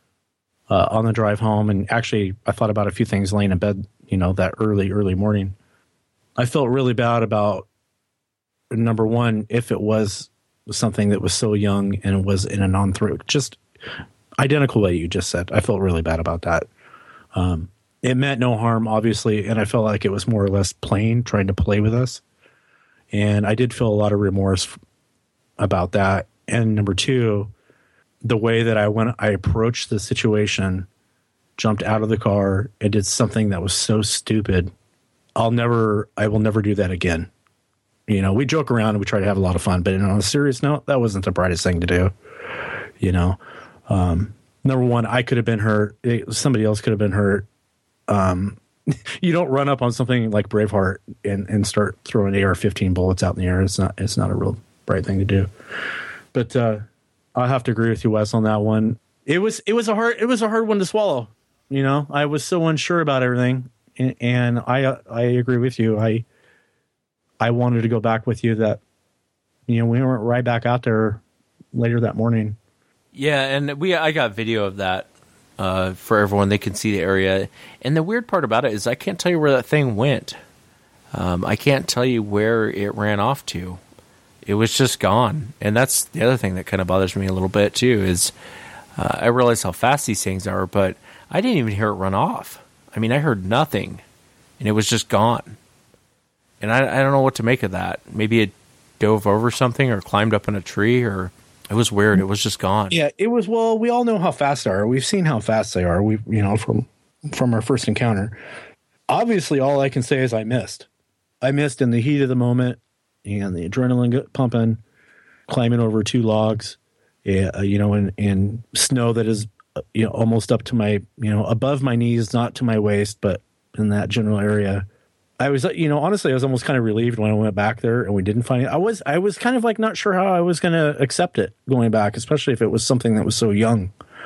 uh, on the drive home, and actually, I thought about a few things laying in bed. You know, that early, early morning. I felt really bad about, number one, if it was something that was so young and was in a non-threat, just identical way you just said. I felt really bad about that. Um, it meant no harm, obviously, and I felt like it was more or less playing, trying to play with us. And I did feel a lot of remorse about that. And number two, the way that I went, I approached the situation, jumped out of the car, and did something that was so stupid. I'll never, I will never do that again. You know, we joke around and we try to have a lot of fun, but on a serious note, that wasn't the brightest thing to do. You know, um, number one, I could have been hurt. It, somebody else could have been hurt. Um, you don't run up on something like Braveheart and, and start throwing A R fifteen bullets out in the air. It's not, it's not a real bright thing to do. But uh, I have to agree with you, Wes, on that one. It was, it was a hard, it was a hard one to swallow. You know, I was so unsure about everything. And I I agree with you. I I wanted to go back with you that, you know, we went right back out there later that morning. Yeah, and we I got video of that uh, for everyone. They can see the area. And the weird part about it is I can't tell you where that thing went. Um, I can't tell you where it ran off to. It was just gone. And that's the other thing that kind of bothers me a little bit, too, is uh, I realize how fast these things are, but I didn't even hear it run off. I mean, I heard nothing, and it was just gone. And I, I don't know what to make of that. Maybe it dove over something or climbed up in a tree, or it was weird. It was just gone. Yeah, it was. Well, we all know how fast they are. We've seen how fast they are. We, you know, from from our first encounter. Obviously, all I can say is I missed. I missed in the heat of the moment, and the adrenaline pumping, climbing over two logs, yeah, you know, and and snow that is, you know, almost up to my, you know, above my knees, not to my waist, but in that general area. I was, you know, honestly, I was almost kind of relieved when I went back there and we didn't find it. I was, I was kind of like not sure how I was going to accept it going back, especially if it was something that was so young,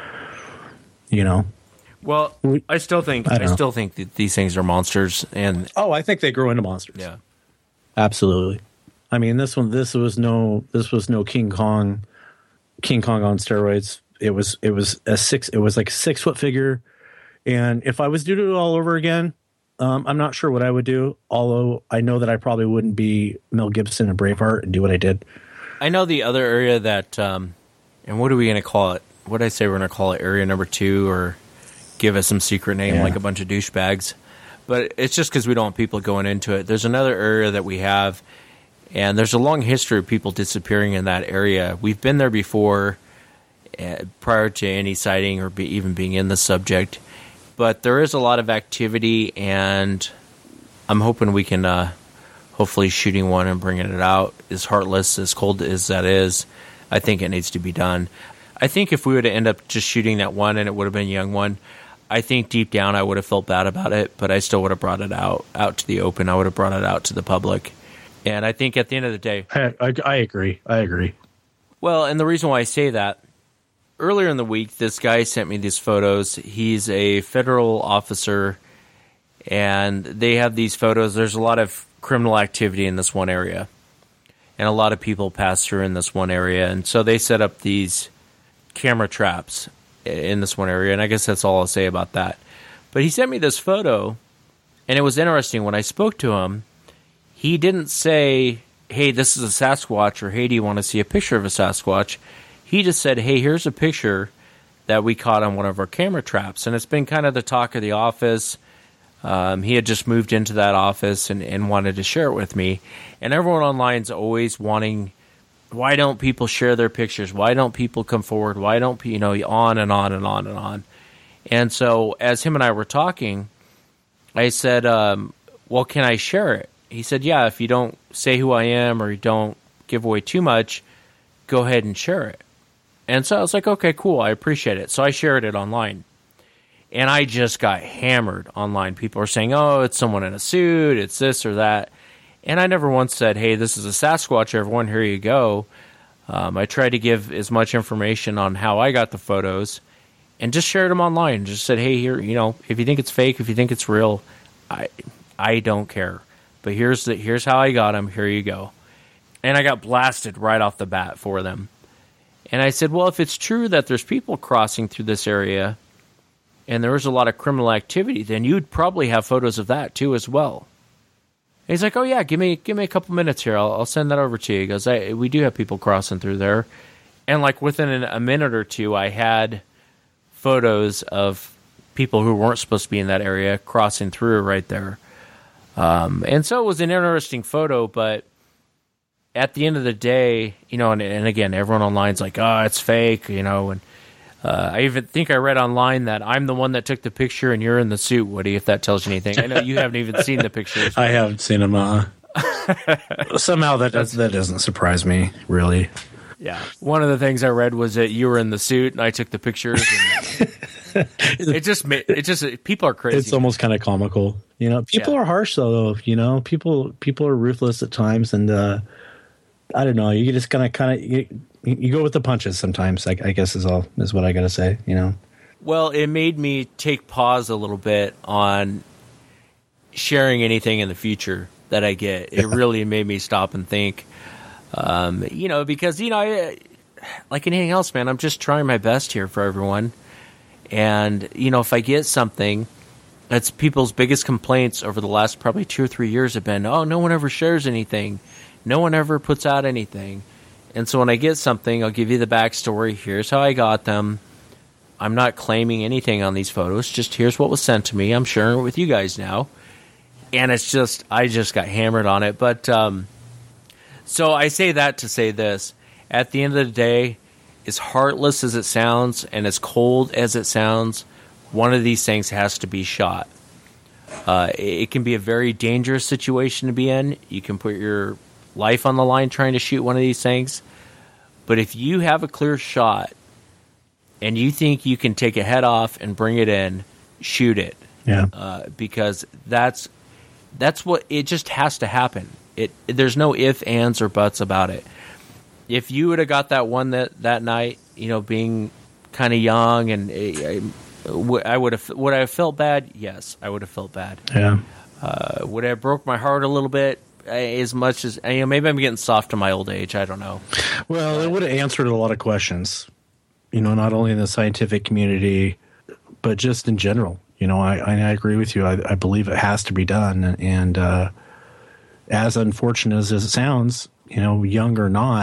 you know? Well, I still think, I, I still think that these things are monsters, and oh, I think they grow into monsters. Yeah, absolutely. I mean, this one, this was no, this was no King Kong, King Kong on steroids. It was, it was a six, it was like a six foot figure. And if I was to do it all over again, um, I'm not sure what I would do. Although I know that I probably wouldn't be Mel Gibson and Braveheart and do what I did. I know the other area that, um, and what are we going to call it? What did I say we're going to call it? Area number two, or give us some secret name Yeah. like a bunch of douchebags? But it's just because we don't want people going into it. There's another area that we have, and there's a long history of people disappearing in that area. We've been there before, uh, prior to any sighting or be, even being in the subject. But there is a lot of activity, and I'm hoping we can, uh, hopefully shooting one and bringing it out, as heartless, as cold as that is, I think it needs to be done. I think if we would have ended up just shooting that one and it would have been a young one, I think deep down I would have felt bad about it, but I still would have brought it out, out to the open. I would have brought it out to the public. And I think at the end of the day... I, I, I agree. I agree. Well, and the reason why I say that, earlier in the week, this guy sent me these photos. He's a federal officer, and they have these photos. There's a lot of criminal activity in this one area, and a lot of people pass through in this one area. And so they set up these camera traps in this one area, and I guess that's all I'll say about that. But he sent me this photo, and it was interesting. When I spoke to him, he didn't say, hey, this is a Sasquatch, or hey, do you want to see a picture of a Sasquatch? He just said, hey, here's a picture that we caught on one of our camera traps. And it's been kind of the talk of the office. Um, he had just moved into that office and, and wanted to share it with me. And everyone online is always wanting, why don't people share their pictures? Why don't people come forward? Why don't you know, on and on and on and on. And so as him and I were talking, I said, um, well, can I share it? He said, yeah, if you don't say who I am or you don't give away too much, go ahead and share it. And so I was like, okay, cool, I appreciate it. So I shared it online. And I just got hammered online. People are saying, oh, it's someone in a suit, it's this or that. And I never once said, hey, this is a Sasquatch, everyone, here you go. Um, I tried to give as much information on how I got the photos and just shared them online. Just said, hey, here, you know, if you think it's fake, if you think it's real, I I don't care. But here's the here's how I got them, here you go. And I got blasted right off the bat for them. And I said, well, if it's true that there's people crossing through this area and there was a lot of criminal activity, then you'd probably have photos of that too as well. And he's like, oh yeah, give me give me a couple minutes here. I'll, I'll send that over to you. He goes, I, we do have people crossing through there. And like within an, a minute or two, I had photos of people who weren't supposed to be in that area crossing through right there. Um, and so it was an interesting photo, but at the end of the day, you know, and, and again, everyone online's like, oh, it's fake, you know, and uh, I even think I read online that I'm the one that took the picture and you're in the suit, Woody, if that tells you anything. I know you haven't even seen the pictures. I haven't seen them. Uh, somehow that does, that doesn't surprise me, really. Yeah. One of the things I read was that you were in the suit and I took the pictures. And it just, it just, people are crazy. It's almost kind of comical. You know, people Yeah. are harsh though. You know, people, people are ruthless at times. And, uh, I don't know. You just kind of, kind of, you, you go with the punches sometimes. I, I guess is all is what I got to say. You know. Well, it made me take pause a little bit on sharing anything in the future that I get. It really made me stop and think. Um, you know, because you know, I, like anything else, man, I'm just trying my best here for everyone. And you know, if I get something, that's people's biggest complaints over the last probably two or three years have been, oh, no one ever shares anything. No one ever puts out anything. And so when I get something, I'll give you the backstory. Here's how I got them. I'm not claiming anything on these photos. Just here's what was sent to me. I'm sharing it with you guys now. And it's just, I just got hammered on it. But, um, so I say that to say this. At the end of the day, as heartless as it sounds and as cold as it sounds, one of these things has to be shot. Uh, it can be a very dangerous situation to be in. You can put your life on the line trying to shoot one of these things. But if you have a clear shot and you think you can take a head off and bring it in, shoot it. Yeah. Uh, because that's that's what it just has to happen. It there's no ifs, ands, or buts about it. If you would have got that one that, that night, you know, being kind of young, and I, I would have would I have felt bad? Yes, I would have felt bad. Yeah. Uh, would I have broke my heart a little bit? As much as, you know, maybe I'm getting soft in my old age. I don't know. Well, it would have answered a lot of questions, you know, not only in the scientific community, but just in general. You know, I, I agree with you. I, I believe it has to be done. And uh, as unfortunate as it sounds, you know, young or not,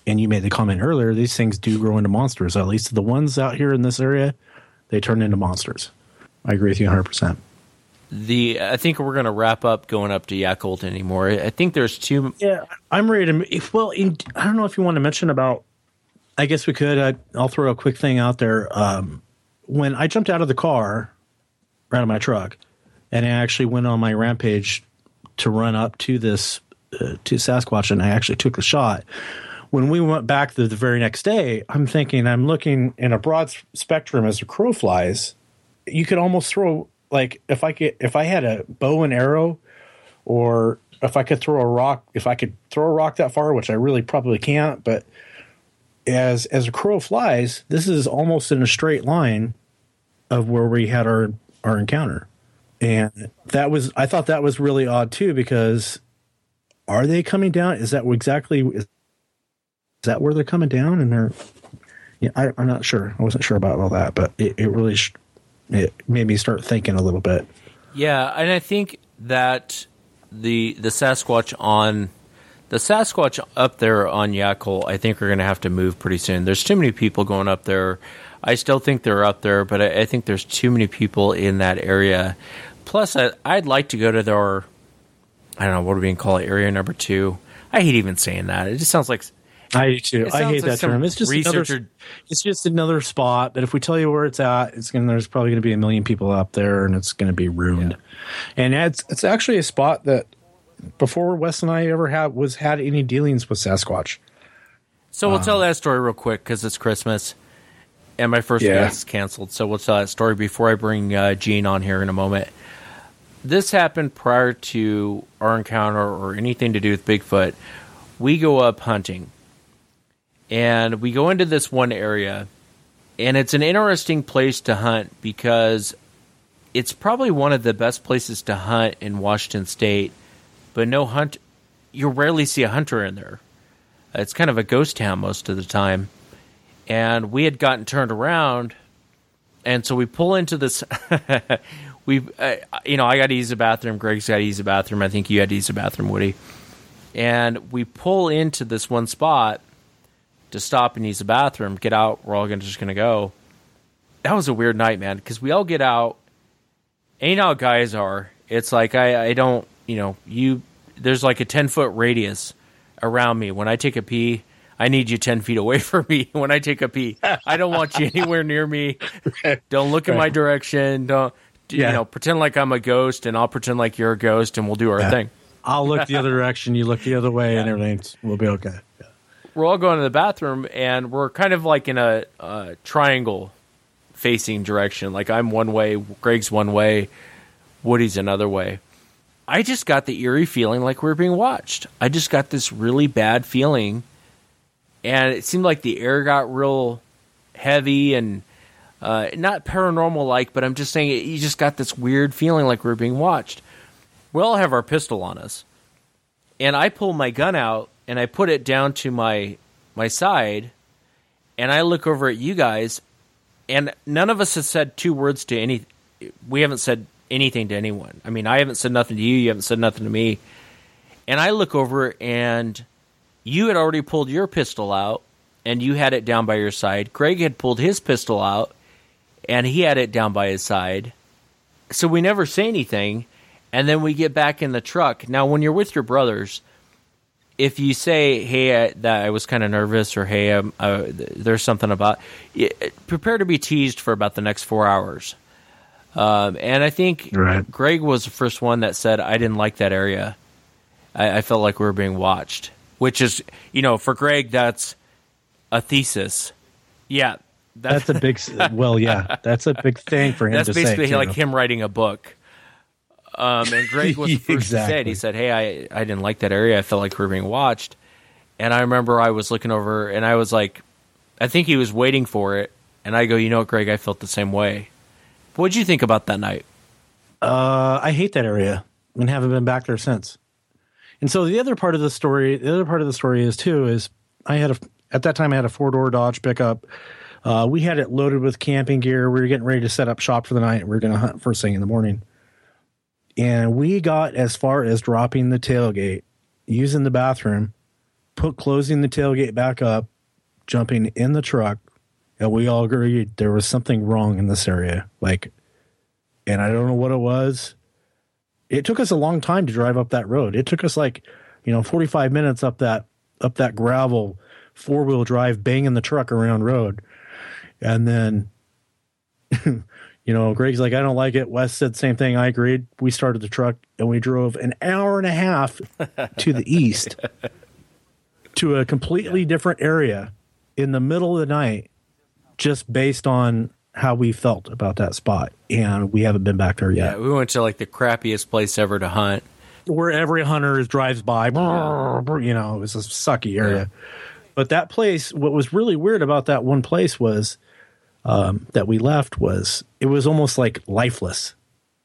and you made the comment earlier, these things do grow into monsters. At least the ones out here in this area, they turn into monsters. I agree with you one hundred percent. The I think we're going to wrap up going up to Yakult anymore. I think there's two. Yeah, I'm ready to. If, well, in, I don't know if you want to mention about. I guess we could. I, I'll throw a quick thing out there. Um, when I jumped out of the car, out of my truck, and I actually went on my rampage to run up to this uh, to Sasquatch, and I actually took the shot. When we went back the, the very next day, I'm thinking I'm looking in a broad spectrum as the crow flies. You could almost throw. Like if I could, if I had a bow and arrow, or if I could throw a rock, if I could throw a rock that far, which I really probably can't, but as as a crow flies, this is almost in a straight line of where we had our our encounter, and that was I thought that was really odd too, because are they coming down? Is that exactly is, is that where they're coming down? And they're yeah, I, I'm not sure. I wasn't sure about all that, but it, it really. Sh- It made me start thinking a little bit. Yeah, and I think that the the Sasquatch on the Sasquatch up there on Yakult, I think are going to have to move pretty soon. There's too many people going up there. I still think they're up there, but I, I think there's too many people in that area. Plus, I, I'd like to go to their, I don't know, what do we call it, area number two. I hate even saying that. It just sounds like... I do too. I hate like that term. It's just researcher. another. It's just another spot that if we tell you where it's at, it's gonna. There's probably going to be a million people up there, and it's going to be ruined. Yeah. And it's it's actually a spot that before Wes and I ever had was had any dealings with Sasquatch. So we'll um, tell that story real quick because it's Christmas, and my first yeah. guest is canceled. So we'll tell that story before I bring uh, Gene on here in a moment. This happened prior to our encounter or anything to do with Bigfoot. We go up hunting. And we go into this one area, and it's an interesting place to hunt because it's probably one of the best places to hunt in Washington State, but no hunt. You rarely see a hunter in there. It's kind of a ghost town most of the time. And we had gotten turned around, and so we pull into this. we, uh, you know, I got to use the bathroom. Greg's got to use the bathroom. I think you had to use the bathroom, Woody. And we pull into this one spot to stop and use the bathroom, get out, we're all gonna, just going to go. That was a weird night, man, because we all get out, and you know how guys are. It's like, I, I don't, you know, you, there's like a ten-foot radius around me. When I take a pee, I need you ten feet away from me when I take a pee. I don't want you anywhere near me. Don't look in my direction. Don't, yeah. you know, pretend like I'm a ghost, and I'll pretend like you're a ghost, and we'll do our yeah. thing. I'll look the other direction, you look the other way, yeah. and everything will be okay. We're all going to the bathroom, and we're kind of like in a uh, triangle-facing direction. Like I'm one way, Greg's one way, Woody's another way. I just got the eerie feeling like we were being watched. I just got this really bad feeling, and it seemed like the air got real heavy and uh, not paranormal-like, but I'm just saying it, you just got this weird feeling like we were being watched. We all have our pistol on us, and I pull my gun out, and I put it down to my my side, and I look over at you guys, and none of us has said two words to any. We haven't said anything to anyone. I mean, I haven't said nothing to you. You haven't said nothing to me. And I look over, and you had already pulled your pistol out, and you had it down by your side. Greg had pulled his pistol out, and he had it down by his side. So we never say anything, and then we get back in the truck. Now, when you're with your brothers, if you say, hey, I, that I was kind of nervous, or hey, um, uh, there's something about it, prepare to be teased for about the next four hours. Um, and I think right. Greg was the first one that said, I didn't like that area. I, I felt like we were being watched, which is, you know, for Greg, that's a thesis. Yeah. That's, that's a big, well, yeah, that's a big thing for him that's to say. That's basically too. like him writing a book. Um, and Greg was the first exactly. to say it. He said, hey, I, I didn't like that area. I felt like we were being watched. And I remember I was looking over, and I was like, I think he was waiting for it. And I go, you know what, Greg, I felt the same way. What'd you think about that night? Uh, I hate that area and haven't been back there since. And so the other part of the story, the other part of the story is, too, is I had a, at that time I had a four-door Dodge pickup. Uh, we had it loaded with camping gear. We were getting ready to set up shop for the night. We were going to hunt first thing in the morning. And we got as far as dropping the tailgate, using the bathroom, put closing the tailgate back up, jumping in the truck, and we all agreed there was something wrong in this area. Like, and I don't know what it was. It took us a long time to drive up that road. It took us like, you know, forty-five minutes up that up that gravel four wheel drive, banging the truck around road, and then. You know, Greg's like, I don't like it. Wes said the same thing. I agreed. We started the truck and we drove an hour and a half to the east to a completely yeah. different area in the middle of the night, just based on how we felt about that spot. And we haven't been back there yet. Yeah, we went to like the crappiest place ever to hunt. Where every hunter drives by, you know, it was a sucky area. Yeah. But that place, what was really weird about that one place was, Um, that we left was, it was almost like lifeless.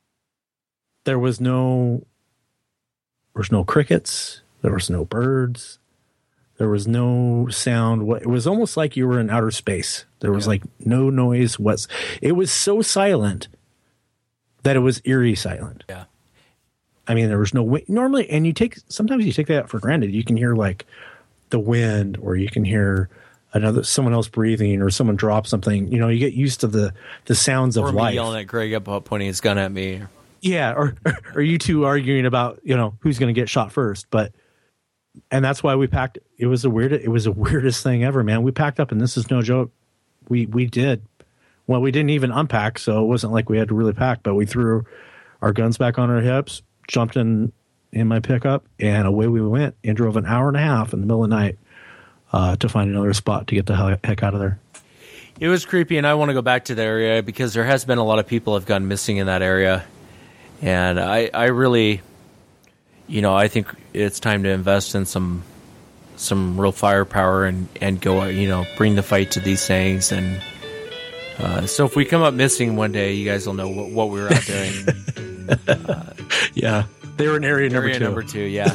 There was no, there was no crickets. There was no birds. There was no sound. It was almost like you were in outer space. There was yeah. like no noise. What's, it was so silent that it was eerie silent. Yeah. I mean, there was no wind normally. And you take, sometimes you take that for granted. You can hear like the wind, or you can hear another someone else breathing, or someone drop something. You know, you get used to the the sounds or of me life. Yelling at Greg about pointing his gun at me. Yeah, or or you two arguing about, you know, who's going to get shot first. But and that's why we packed. It was a weird. It was the weirdest thing ever, man. We packed up, and this is no joke. We we did. Well, we didn't even unpack, so it wasn't like we had to really pack. But we threw our guns back on our hips, jumped in in my pickup, and away we went, and drove an hour and a half in the middle of the night. Uh, to find another spot to get the heck out of there. It was creepy, and I want to go back to that area because there has been a lot of people have gone missing in that area. And I, I really, you know, I think it's time to invest in some some real firepower and, and go, you know, bring the fight to these things. And uh, so if we come up missing one day, you guys will know what, what we were out doing. uh, yeah, they were in area number area two. number two, yeah.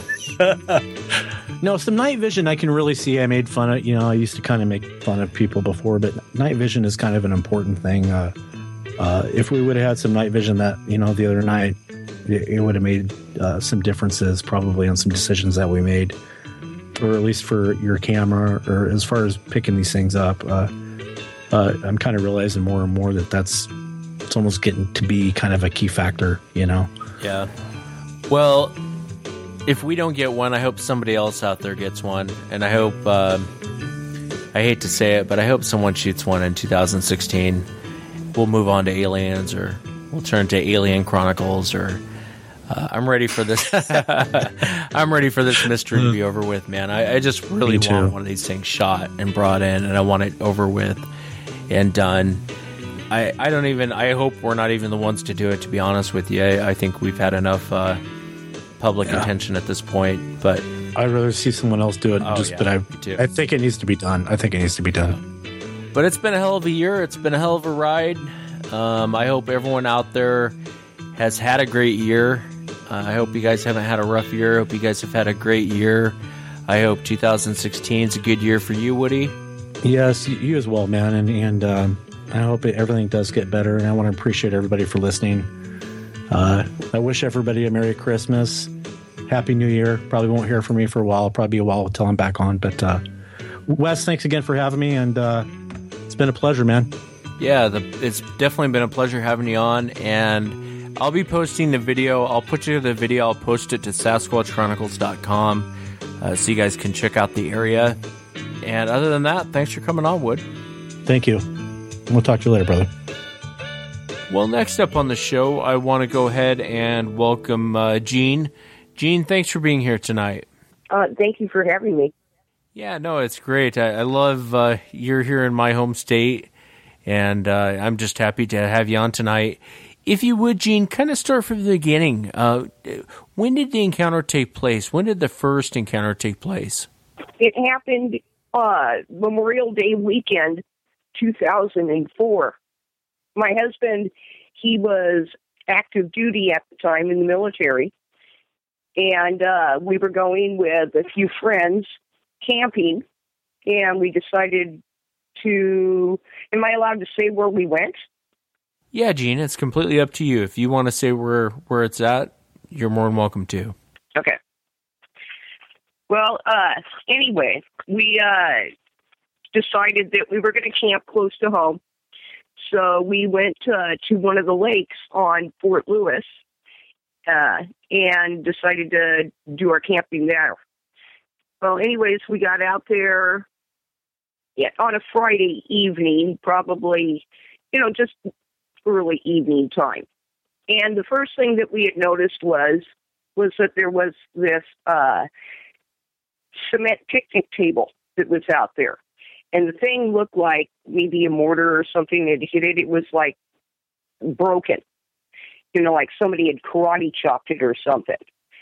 No, some night vision I can really see. I made fun of, you know, I used to kind of make fun of people before, but night vision is kind of an important thing. Uh, uh, if we would have had some night vision that, you know, the other night, it, it would have made uh, some differences probably on some decisions that we made, or at least for your camera, or as far as picking these things up. Uh, uh, I'm kind of realizing more and more that that's, it's almost getting to be kind of a key factor, you know? Yeah. Well, if we don't get one, I hope somebody else out there gets one. And I hope, uh, I hate to say it, but I hope someone shoots one in two thousand sixteen. We'll move on to Aliens, or we'll turn to Alien Chronicles, or uh, I'm ready for this. I'm ready for this mystery to be over with, man. I, I just really want one of these things shot and brought in, and I want it over with and done. I, I don't even, I hope we're not even the ones to do it, to be honest with you. I, I think we've had enough uh, public yeah. attention at this point, but I'd rather see someone else do it. Oh, just, yeah, but I, too. I think it needs to be done. I think it needs to be done. But it's been a hell of a year. It's been a hell of a ride. Um, I hope everyone out there has had a great year. Uh, I hope you guys haven't had a rough year. I hope you guys have had a great year. I hope two thousand sixteen is a good year for you, Woody. Yes, you as well, man. And and um, I hope it, everything does get better. And I want to appreciate everybody for listening. Uh, I wish everybody a Merry Christmas. Happy New Year. Probably won't hear from me for a while. Probably be a while until I'm back on. But uh, Wes, thanks again for having me. And uh, it's been a pleasure, man. Yeah, the, it's definitely been a pleasure having you on. And I'll be posting the video. I'll put you the video. I'll post it to Sasquatch Chronicles dot com uh, so you guys can check out the area. And other than that, thanks for coming on, Wood. Thank you. We'll talk to you later, brother. Well, next up on the show, I want to go ahead and welcome uh, Gene. Gene, thanks for being here tonight. Uh, thank you for having me. Yeah, no, it's great. I, I love uh, you're here in my home state, and uh, I'm just happy to have you on tonight. If you would, Gene, kind of start from the beginning. Uh, when did the encounter take place? When did the first encounter take place? It happened uh, Memorial Day weekend, two thousand four. My husband, he was active duty at the time in the military, and uh, we were going with a few friends camping, and we decided to, am I allowed to say where we went? Yeah, Gene, it's completely up to you. If you want to say where, where it's at, you're more than welcome to. Okay. Well, uh, anyway, we uh, decided that we were going to camp close to home. So we went uh, to one of the lakes on Fort Lewis uh, and decided to do our camping there. Well, anyways, we got out there yeah, on a Friday evening, probably, you know, just early evening time. And the first thing that we had noticed was was that there was this uh, cement picnic table that was out there. And the thing looked like maybe a mortar or something had hit it. It was like broken. You know, like somebody had karate chopped it or something.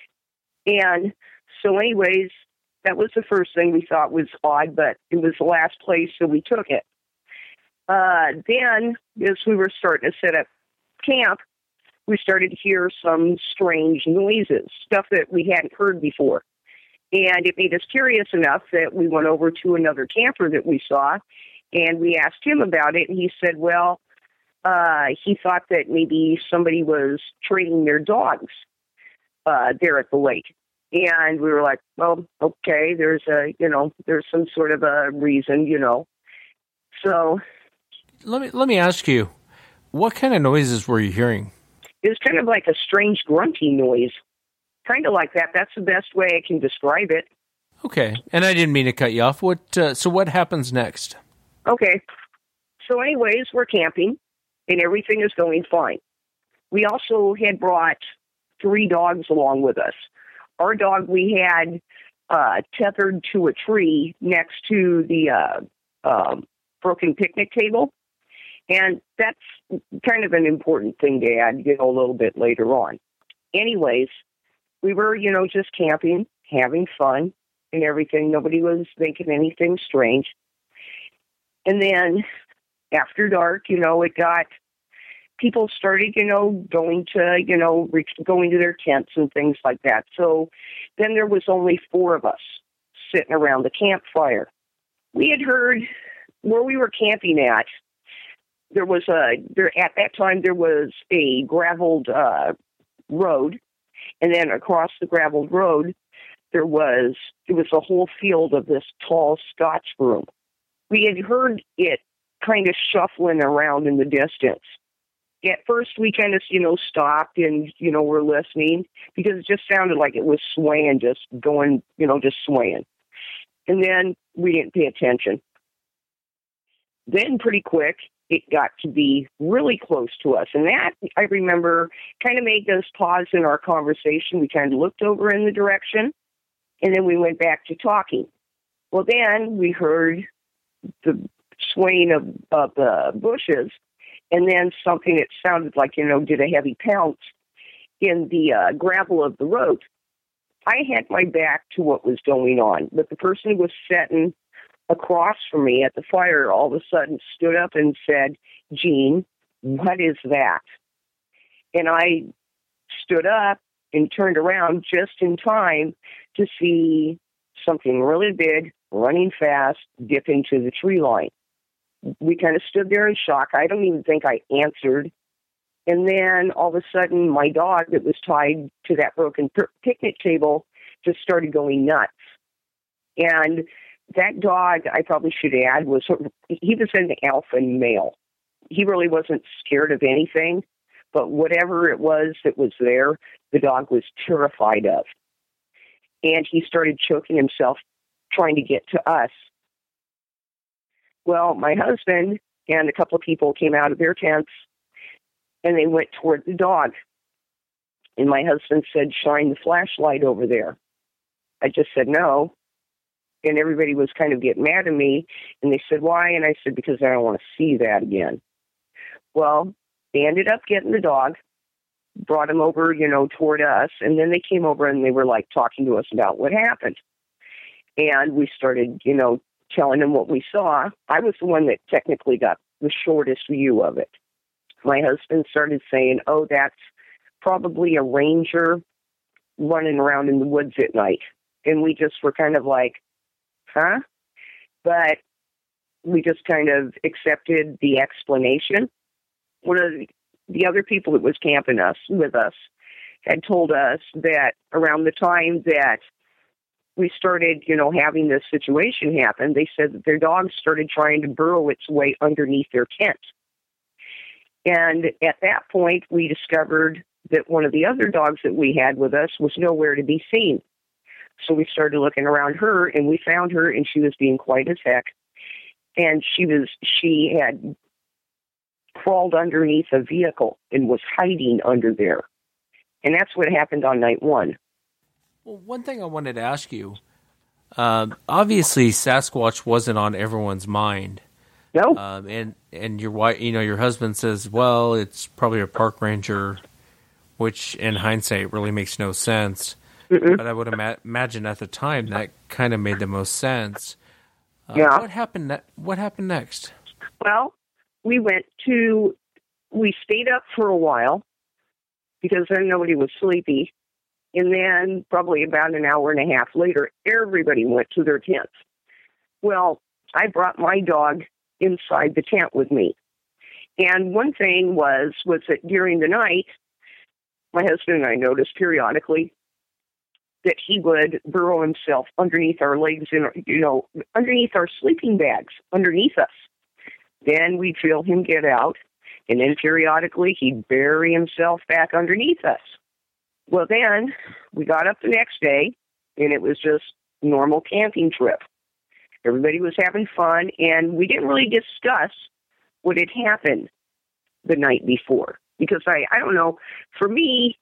And so anyways, that was the first thing we thought was odd, but it was the last place, so we took it. Uh, then, as we were starting to set up camp, we started to hear some strange noises, stuff that we hadn't heard before. And it made us curious enough that we went over to another camper that we saw, and we asked him about it, and he said, well, uh, he thought that maybe somebody was training their dogs uh, there at the lake. And we were like, well, okay, there's a, you know, there's some sort of a reason, you know. So let me let me ask you, what kind of noises were you hearing? It was kind of like a strange grunty noise. Kind of like that. That's the best way I can describe it. Okay. And I didn't mean to cut you off. What? Uh, so what happens next? Okay. So anyways, we're camping, and everything is going fine. We also had brought three dogs along with us. Our dog we had uh, tethered to a tree next to the uh, um, broken picnic table. And that's kind of an important thing to add, you know, a little bit later on. Anyways, we were, you know, just camping, having fun and everything. Nobody was thinking anything strange. And then after dark, you know, it got, people started, you know, going to, you know, re- going to their tents and things like that. So then there was only four of us sitting around the campfire. We had heard where we were camping at, there was a, there at that time there was a graveled uh, road, and then across the graveled road there was, it was a whole field of this tall Scotch broom. We had heard it kind of shuffling around in the distance. At first we kind of, you know, stopped and, you know, we're listening because it just sounded like it was swaying, just going, you know, just swaying. And then we didn't pay attention. Then pretty quick, it got to be really close to us. And that, I remember, kind of made us pause in our conversation. We kind of looked over in the direction, and then we went back to talking. Well, then we heard the swaying of, of the bushes, and then something that sounded like, you know, did a heavy pounce in the uh, gravel of the road. I had my back to what was going on, but the person who was sitting across from me at the fire all of a sudden stood up and said, Jean, what is that? And I stood up and turned around just in time to see something really big, running fast, dip into the tree line. We kind of stood there in shock. I don't even think I answered. And then all of a sudden, my dog that was tied to that broken picnic table just started going nuts. And that dog, I probably should add, was he was an alpha male. He really wasn't scared of anything, but whatever it was that was there, the dog was terrified of. And he started choking himself, trying to get to us. Well, my husband and a couple of people came out of their tents, and they went toward the dog. And my husband said, shine the flashlight over there. I just said, no. And everybody was kind of getting mad at me. And they said, why? And I said, because I don't want to see that again. Well, they ended up getting the dog, brought him over, you know, toward us. And then they came over and they were like talking to us about what happened. And we started, you know, telling them what we saw. I was the one that technically got the shortest view of it. My husband started saying, oh, that's probably a ranger running around in the woods at night. And we just were kind of like, huh? But we just kind of accepted the explanation. One of the other people that was camping us with us had told us that around the time that we started, you know, having this situation happen, they said that their dog started trying to burrow its way underneath their tent. And at that point, we discovered that one of the other dogs that we had with us was nowhere to be seen. So we started looking around her, and we found her, and she was being quiet as heck. And she was, she had crawled underneath a vehicle and was hiding under there. And that's what happened on night one. Well, one thing I wanted to ask you, um, obviously Sasquatch wasn't on everyone's mind. No. Um, and, and your wife, you know, your husband says, well, it's probably a park ranger, which in hindsight really makes no sense. Mm-mm. But I would ima- imagine at the time that kind of made the most sense. Uh, yeah. What happened? Ne- what happened next? Well, we went to, we stayed up for a while because then nobody was sleepy. And then probably about an hour and a half later, everybody went to their tents. Well, I brought my dog inside the tent with me. And one thing was, was that during the night, my husband and I noticed periodically that he would burrow himself underneath our legs, and, you know, underneath our sleeping bags, underneath us. Then we'd feel him get out, and then periodically he'd bury himself back underneath us. Well, then we got up the next day, and it was just a normal camping trip. Everybody was having fun, and we didn't really discuss what had happened the night before. Because I, I don't know, for me,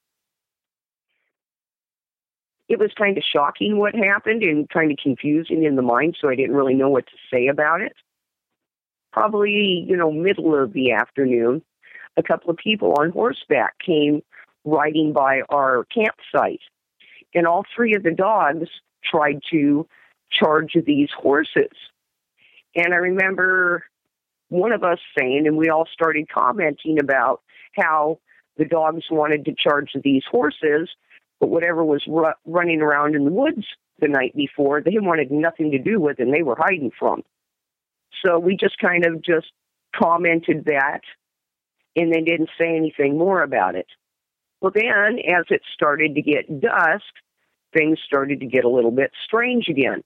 it was kind of shocking what happened and kind of confusing in the mind, so I didn't really know what to say about it. Probably, you know, middle of the afternoon, a couple of people on horseback came riding by our campsite, and all three of the dogs tried to charge these horses. And I remember one of us saying, and we all started commenting about how the dogs wanted to charge these horses, but whatever was ru- running around in the woods the night before, they wanted nothing to do with, and they were hiding from. So we just kind of just commented that, and they didn't say anything more about it. Well, then, as it started to get dusk, things started to get a little bit strange again.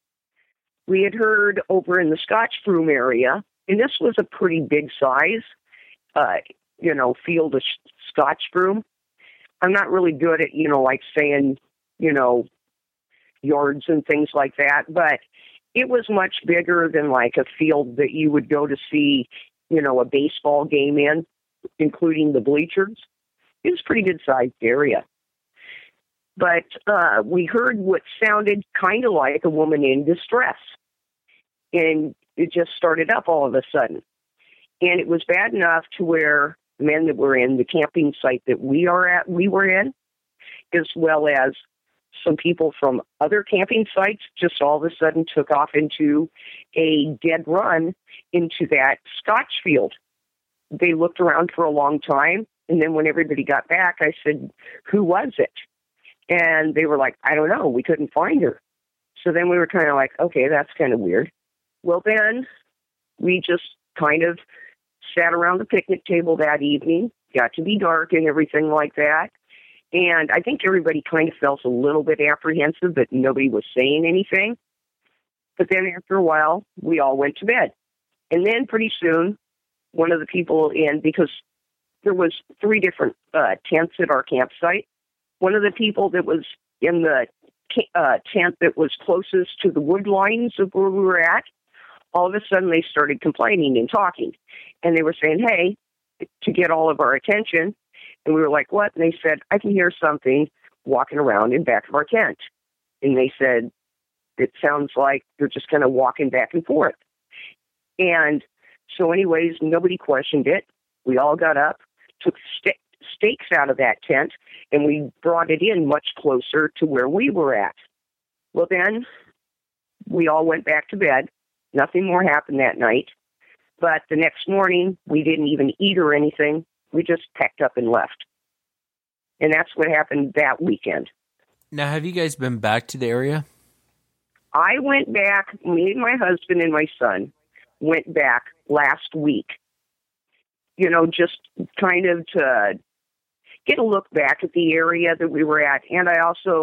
We had heard over in the Scotch Broom area, and this was a pretty big size, uh, you know, field of sh- Scotch Broom. I'm not really good at, you know, like saying, you know, yards and things like that, but it was much bigger than like a field that you would go to see, you know, a baseball game in, including the bleachers. It was a pretty good-sized area. But uh, we heard what sounded kind of like a woman in distress. And it just started up all of a sudden. And it was bad enough to where the men that were in the camping site that we are at, we were in, as well as some people from other camping sites just all of a sudden took off into a dead run into that Scotch field. They looked around for a long time. And then when everybody got back, I said, who was it? And they were like, I don't know. We couldn't find her. So then we were kind of like, okay, that's kind of weird. Well, then we just kind of sat around the picnic table that evening, got to be dark and everything like that. And I think everybody kind of felt a little bit apprehensive, but nobody was saying anything. But then after a while, we all went to bed. And then pretty soon, one of the people in, because there was three different uh, tents at our campsite. One of the people that was in the uh, tent that was closest to the wood lines of where we were at, all of a sudden they started complaining and talking. And they were saying, hey, to get all of our attention. And we were like, what? And they said, I can hear something walking around in back of our tent. And they said, it sounds like they're just kind of walking back and forth. And so anyways, nobody questioned it. We all got up, took st- stakes out of that tent, and we brought it in much closer to where we were at. Well, then we all went back to bed. Nothing more happened that night. But the next morning, we didn't even eat or anything. We just packed up and left. And that's what happened that weekend. Now, have you guys been back to the area? I went back, me and my husband and my son went back last week. You know, just kind of to get a look back at the area that we were at. And I also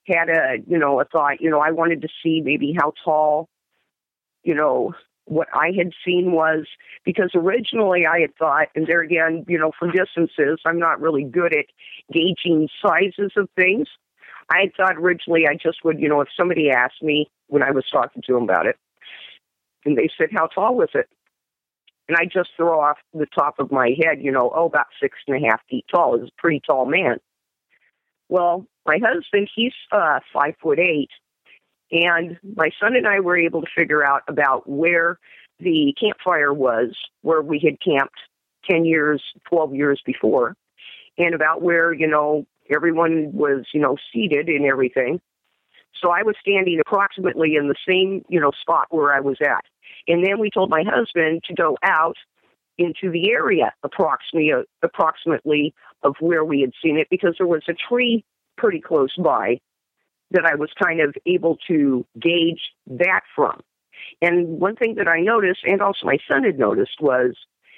had a, you know, a thought, you know, I wanted to see maybe how tall, you know, what I had seen was, because originally I had thought, and there again, you know, from distances, I'm not really good at gauging sizes of things. I had thought originally I just would, you know, if somebody asked me when I was talking to them about it, and they said, how tall was it? And I just throw off the top of my head, you know, oh, about six and a half feet tall. Is a pretty tall man. Well, my husband, he's uh, five foot eight. And my son and I were able to figure out about where the campfire was, where we had camped ten years, twelve years before, and about where, you know, everyone was, you know, seated and everything. So I was standing approximately in the same, you know, spot where I was at. And then we told my husband to go out into the area approximately, uh, approximately of where we had seen it, because there was a tree pretty close by that I was kind of able to gauge that from. And one thing that I noticed, and also my son had noticed, was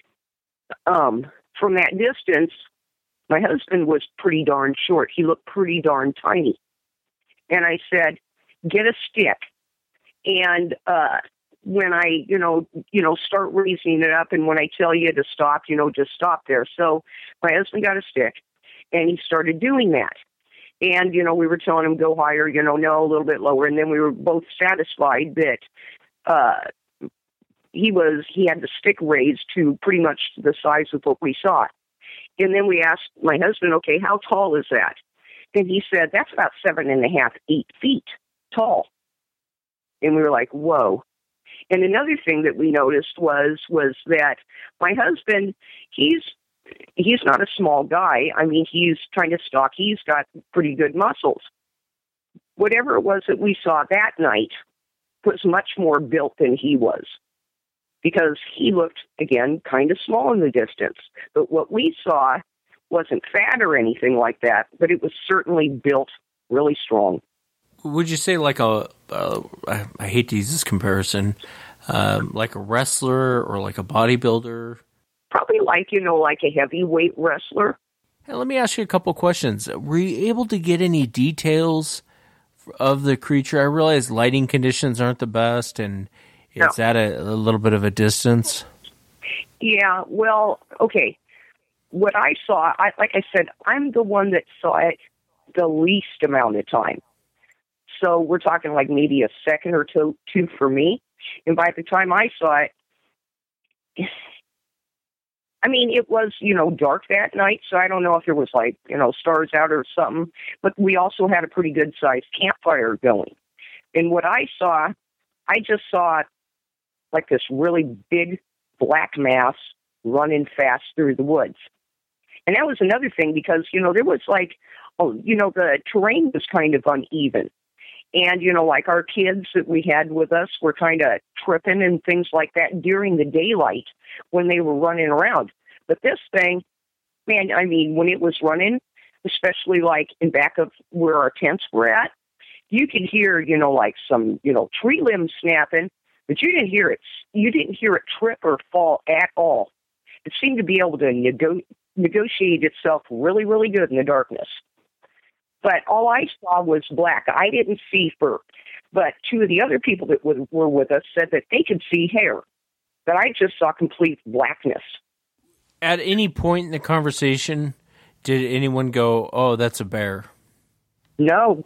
um, from that distance, my husband was pretty darn short. He looked pretty darn tiny. And I said, get a stick. And uh, when I, you know, you know, start raising it up, and when I tell you to stop, you know, just stop there. So my husband got a stick, and he started doing that. And, you know, we were telling him, go higher, you know, no, a little bit lower. And then we were both satisfied that uh, he was, he had the stick raised to pretty much the size of what we saw. And then we asked my husband, okay, how tall is that? And he said, that's about seven and a half, eight feet tall. And we were like, whoa. And another thing that we noticed was, was that my husband, he's, He's not a small guy. I mean, he's kind of stocky. He's got pretty good muscles. Whatever it was that we saw that night was much more built than he was, because he looked, again, kind of small in the distance. But what we saw wasn't fat or anything like that, but it was certainly built really strong. Would you say like a, uh, I, I hate to use this comparison, um, like a wrestler or like a bodybuilder? Probably like, you know, like a heavyweight wrestler. Hey, let me ask you a couple questions. Were you able to get any details of the creature? I realize lighting conditions aren't the best, and it's no. at a, a little bit of a distance. Yeah, well, okay. What I saw, I, like I said, I'm the one that saw it the least amount of time. So we're talking like maybe a second or two, two for me. And by the time I saw it, I mean, it was, you know, dark that night, so I don't know if there was, like, you know, stars out or something, but we also had a pretty good-sized campfire going. And what I saw, I just saw, like, this really big black mass running fast through the woods. And that was another thing, because, you know, there was, like, oh, you know, the terrain was kind of uneven. And, you know, like our kids that we had with us were kind of tripping and things like that during the daylight when they were running around. But this thing, man, I mean, when it was running, especially like in back of where our tents were at, you could hear, you know, like some, you know, tree limbs snapping, but you didn't hear it. You didn't hear it trip or fall at all. It seemed to be able to nego- negotiate itself really, really good in the darkness. But all I saw was black. I didn't see fur. But two of the other people that were with us said that they could see hair. But I just saw complete blackness. At any point in the conversation, did anyone go, oh, that's a bear? No.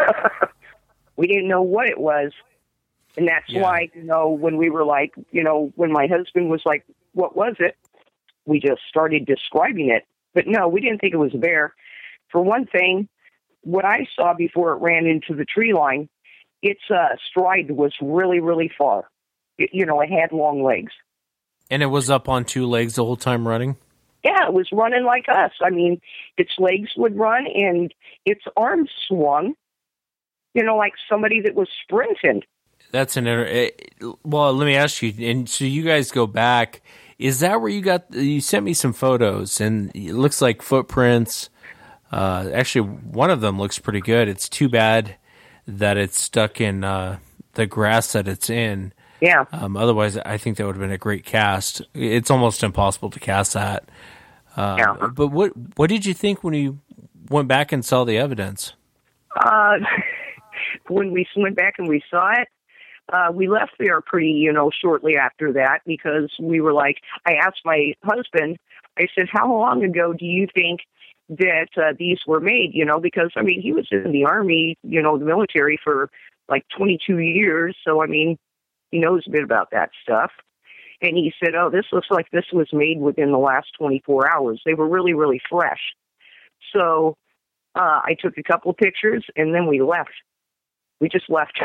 We didn't know what it was. And that's yeah. why, you know, when we were like, you know, when my husband was like, what was it? We just started describing it. But no, we didn't think it was a bear. For one thing, what I saw before it ran into the tree line, its uh, stride was really, really far. It, you know, it had long legs. And it was up on two legs the whole time running? Yeah, it was running like us. I mean, its legs would run and its arms swung, you know, like somebody that was sprinting. That's an inter- well, let me ask you, and so you guys go back, is that where you got, you sent me some photos, and it looks like footprints. Uh, actually, one of them looks pretty good. It's too bad that it's stuck in uh, the grass that it's in. Yeah. Um, otherwise, I think that would have been a great cast. It's almost impossible to cast that. Uh, yeah. But what what did you think when you went back and saw the evidence? Uh, when we went back and we saw it, uh, we left there pretty, you know, shortly after that because we were like, I asked my husband, I said, how long ago do you think that uh, these were made? You know, because, I mean, he was in the Army, you know, the military for like twenty-two years. So, I mean, he knows a bit about that stuff. And he said, oh, this looks like this was made within the last twenty-four hours. They were really, really fresh. So uh, I took a couple of pictures, and then we left. We just left.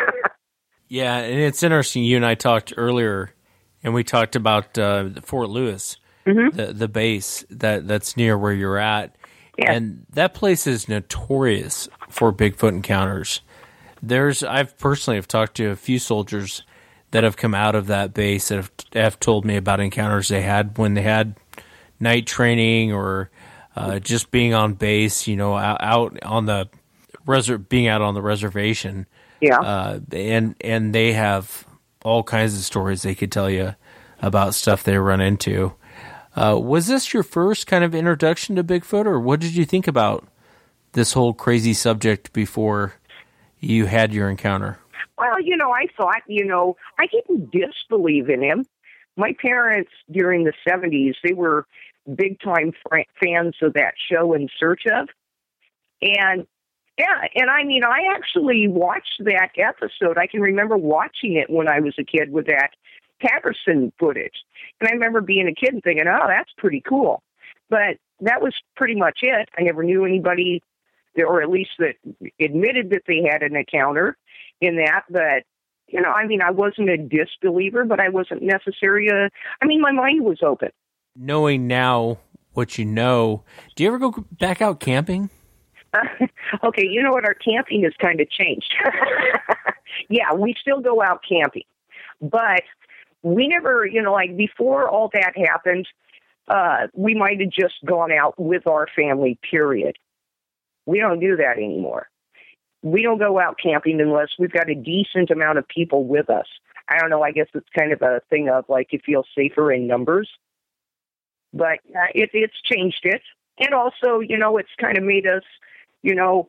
Yeah, and it's interesting. You and I talked earlier, and we talked about uh, Fort Lewis, mm-hmm. the the base that, that's near where you're at. Yeah. And that place is notorious for Bigfoot encounters. There's, I've personally have talked to a few soldiers that have come out of that base that have, have told me about encounters they had when they had night training or uh, just being on base, you know, out, out on the reser- being out on the reservation. Yeah. Uh, and, and they have all kinds of stories they could tell you about stuff they run into. Uh, was this your first kind of introduction to Bigfoot, or what did you think about this whole crazy subject before you had your encounter? Well, you know, I thought, you know, I didn't disbelieve in him. My parents during the seventies, they were big-time fr- fans of that show In Search Of. And, yeah, and I mean, I actually watched that episode. I can remember watching it when I was a kid with that Patterson footage. And I remember being a kid and thinking, oh, that's pretty cool. But that was pretty much it. I never knew anybody, or at least that admitted that they had an encounter in that. But, you know, I mean, I wasn't a disbeliever, but I wasn't necessarily a, I mean, my mind was open. Knowing now what you know, do you ever go back out camping? Uh, okay, you know what? Our camping has kind of changed. Yeah, we still go out camping. But we never, you know, like before all that happened, uh, we might have just gone out with our family, period. We don't do that anymore. We don't go out camping unless we've got a decent amount of people with us. I don't know, I guess it's kind of a thing of like you feel safer in numbers. But uh, it, it's changed it. And also, you know, it's kind of made us, you know,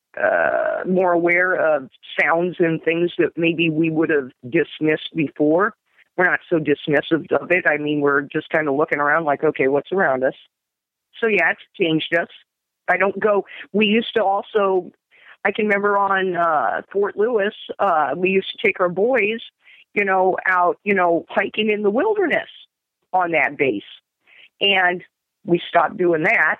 uh, more aware of sounds and things that maybe we would have dismissed before. We're not so dismissive of it. I mean, we're just kind of looking around like, okay, what's around us? So, yeah, it's changed us. I don't go. We used to also, I can remember on uh, Fort Lewis, uh, we used to take our boys, you know, out, you know, hiking in the wilderness on that base. And we stopped doing that.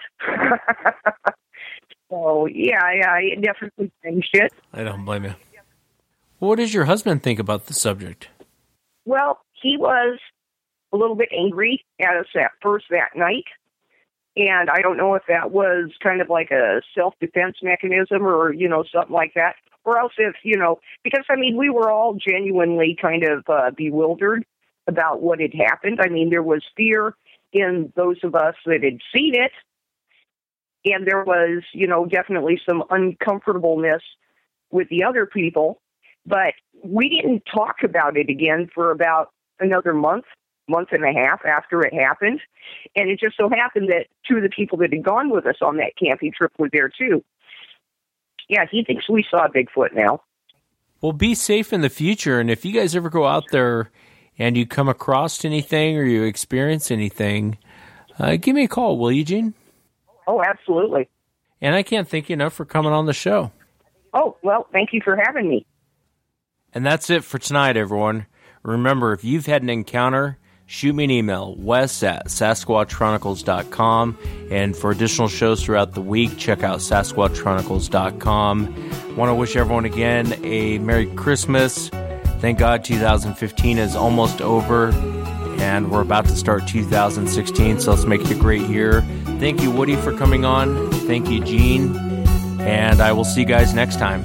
So, yeah, yeah, it definitely changed it. I don't blame you. What does your husband think about the subject? Well, he was a little bit angry at us at first that night. And I don't know if that was kind of like a self-defense mechanism or, you know, something like that. Or else if, you know, because, I mean, we were all genuinely kind of uh, bewildered about what had happened. I mean, there was fear in those of us that had seen it. And there was, you know, definitely some uncomfortableness with the other people. But we didn't talk about it again for about another month, month and a half after it happened. And it just so happened that two of the people that had gone with us on that camping trip were there too. Yeah, he thinks we saw Bigfoot now. Well, be safe in the future. And if you guys ever go out there and you come across anything or you experience anything, uh, give me a call, will you, Gene? Oh, absolutely. And I can't thank you enough for coming on the show. Oh, well, thank you for having me. And that's it for tonight, everyone. Remember, if you've had an encounter, shoot me an email, wes at sasquatch chronicles dot com. And for additional shows throughout the week, check out sasquatch chronicles dot com. Want to wish everyone again a Merry Christmas. Thank God two thousand fifteen is almost over, and we're about to start two thousand sixteen, so let's make it a great year. Thank you, Woody, for coming on. Thank you, Gene. And I will see you guys next time.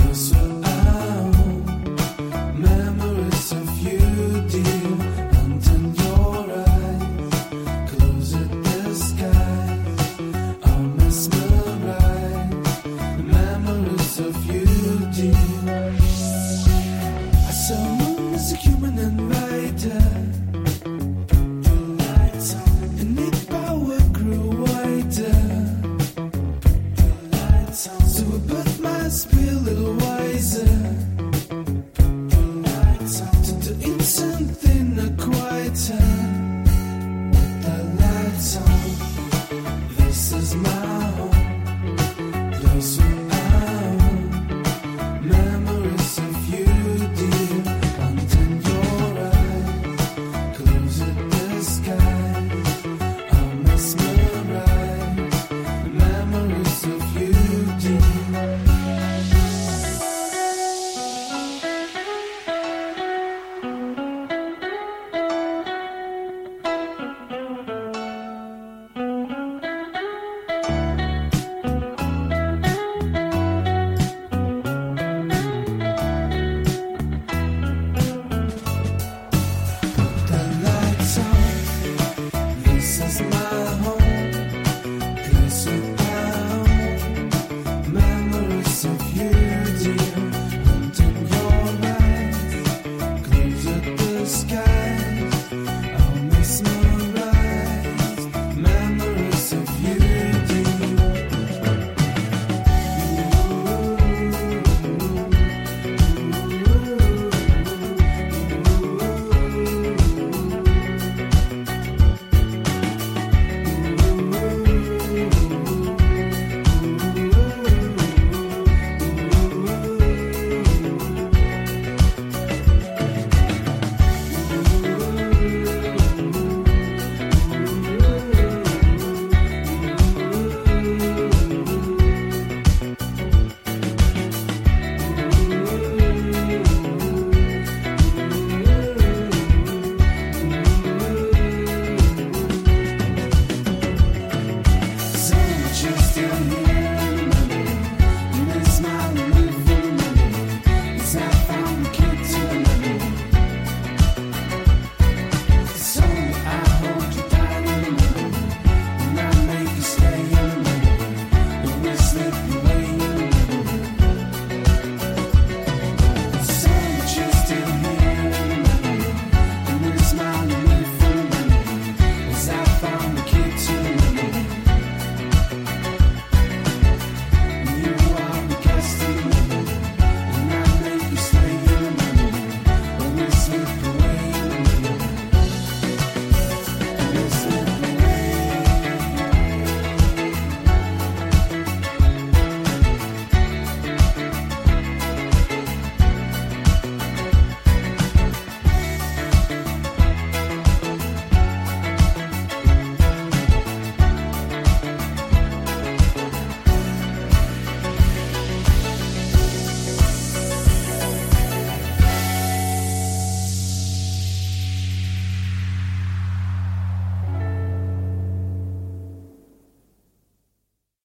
Memories of you, dear, until empty. I saw moon as a human invader. And its power grew wider. So I put my spill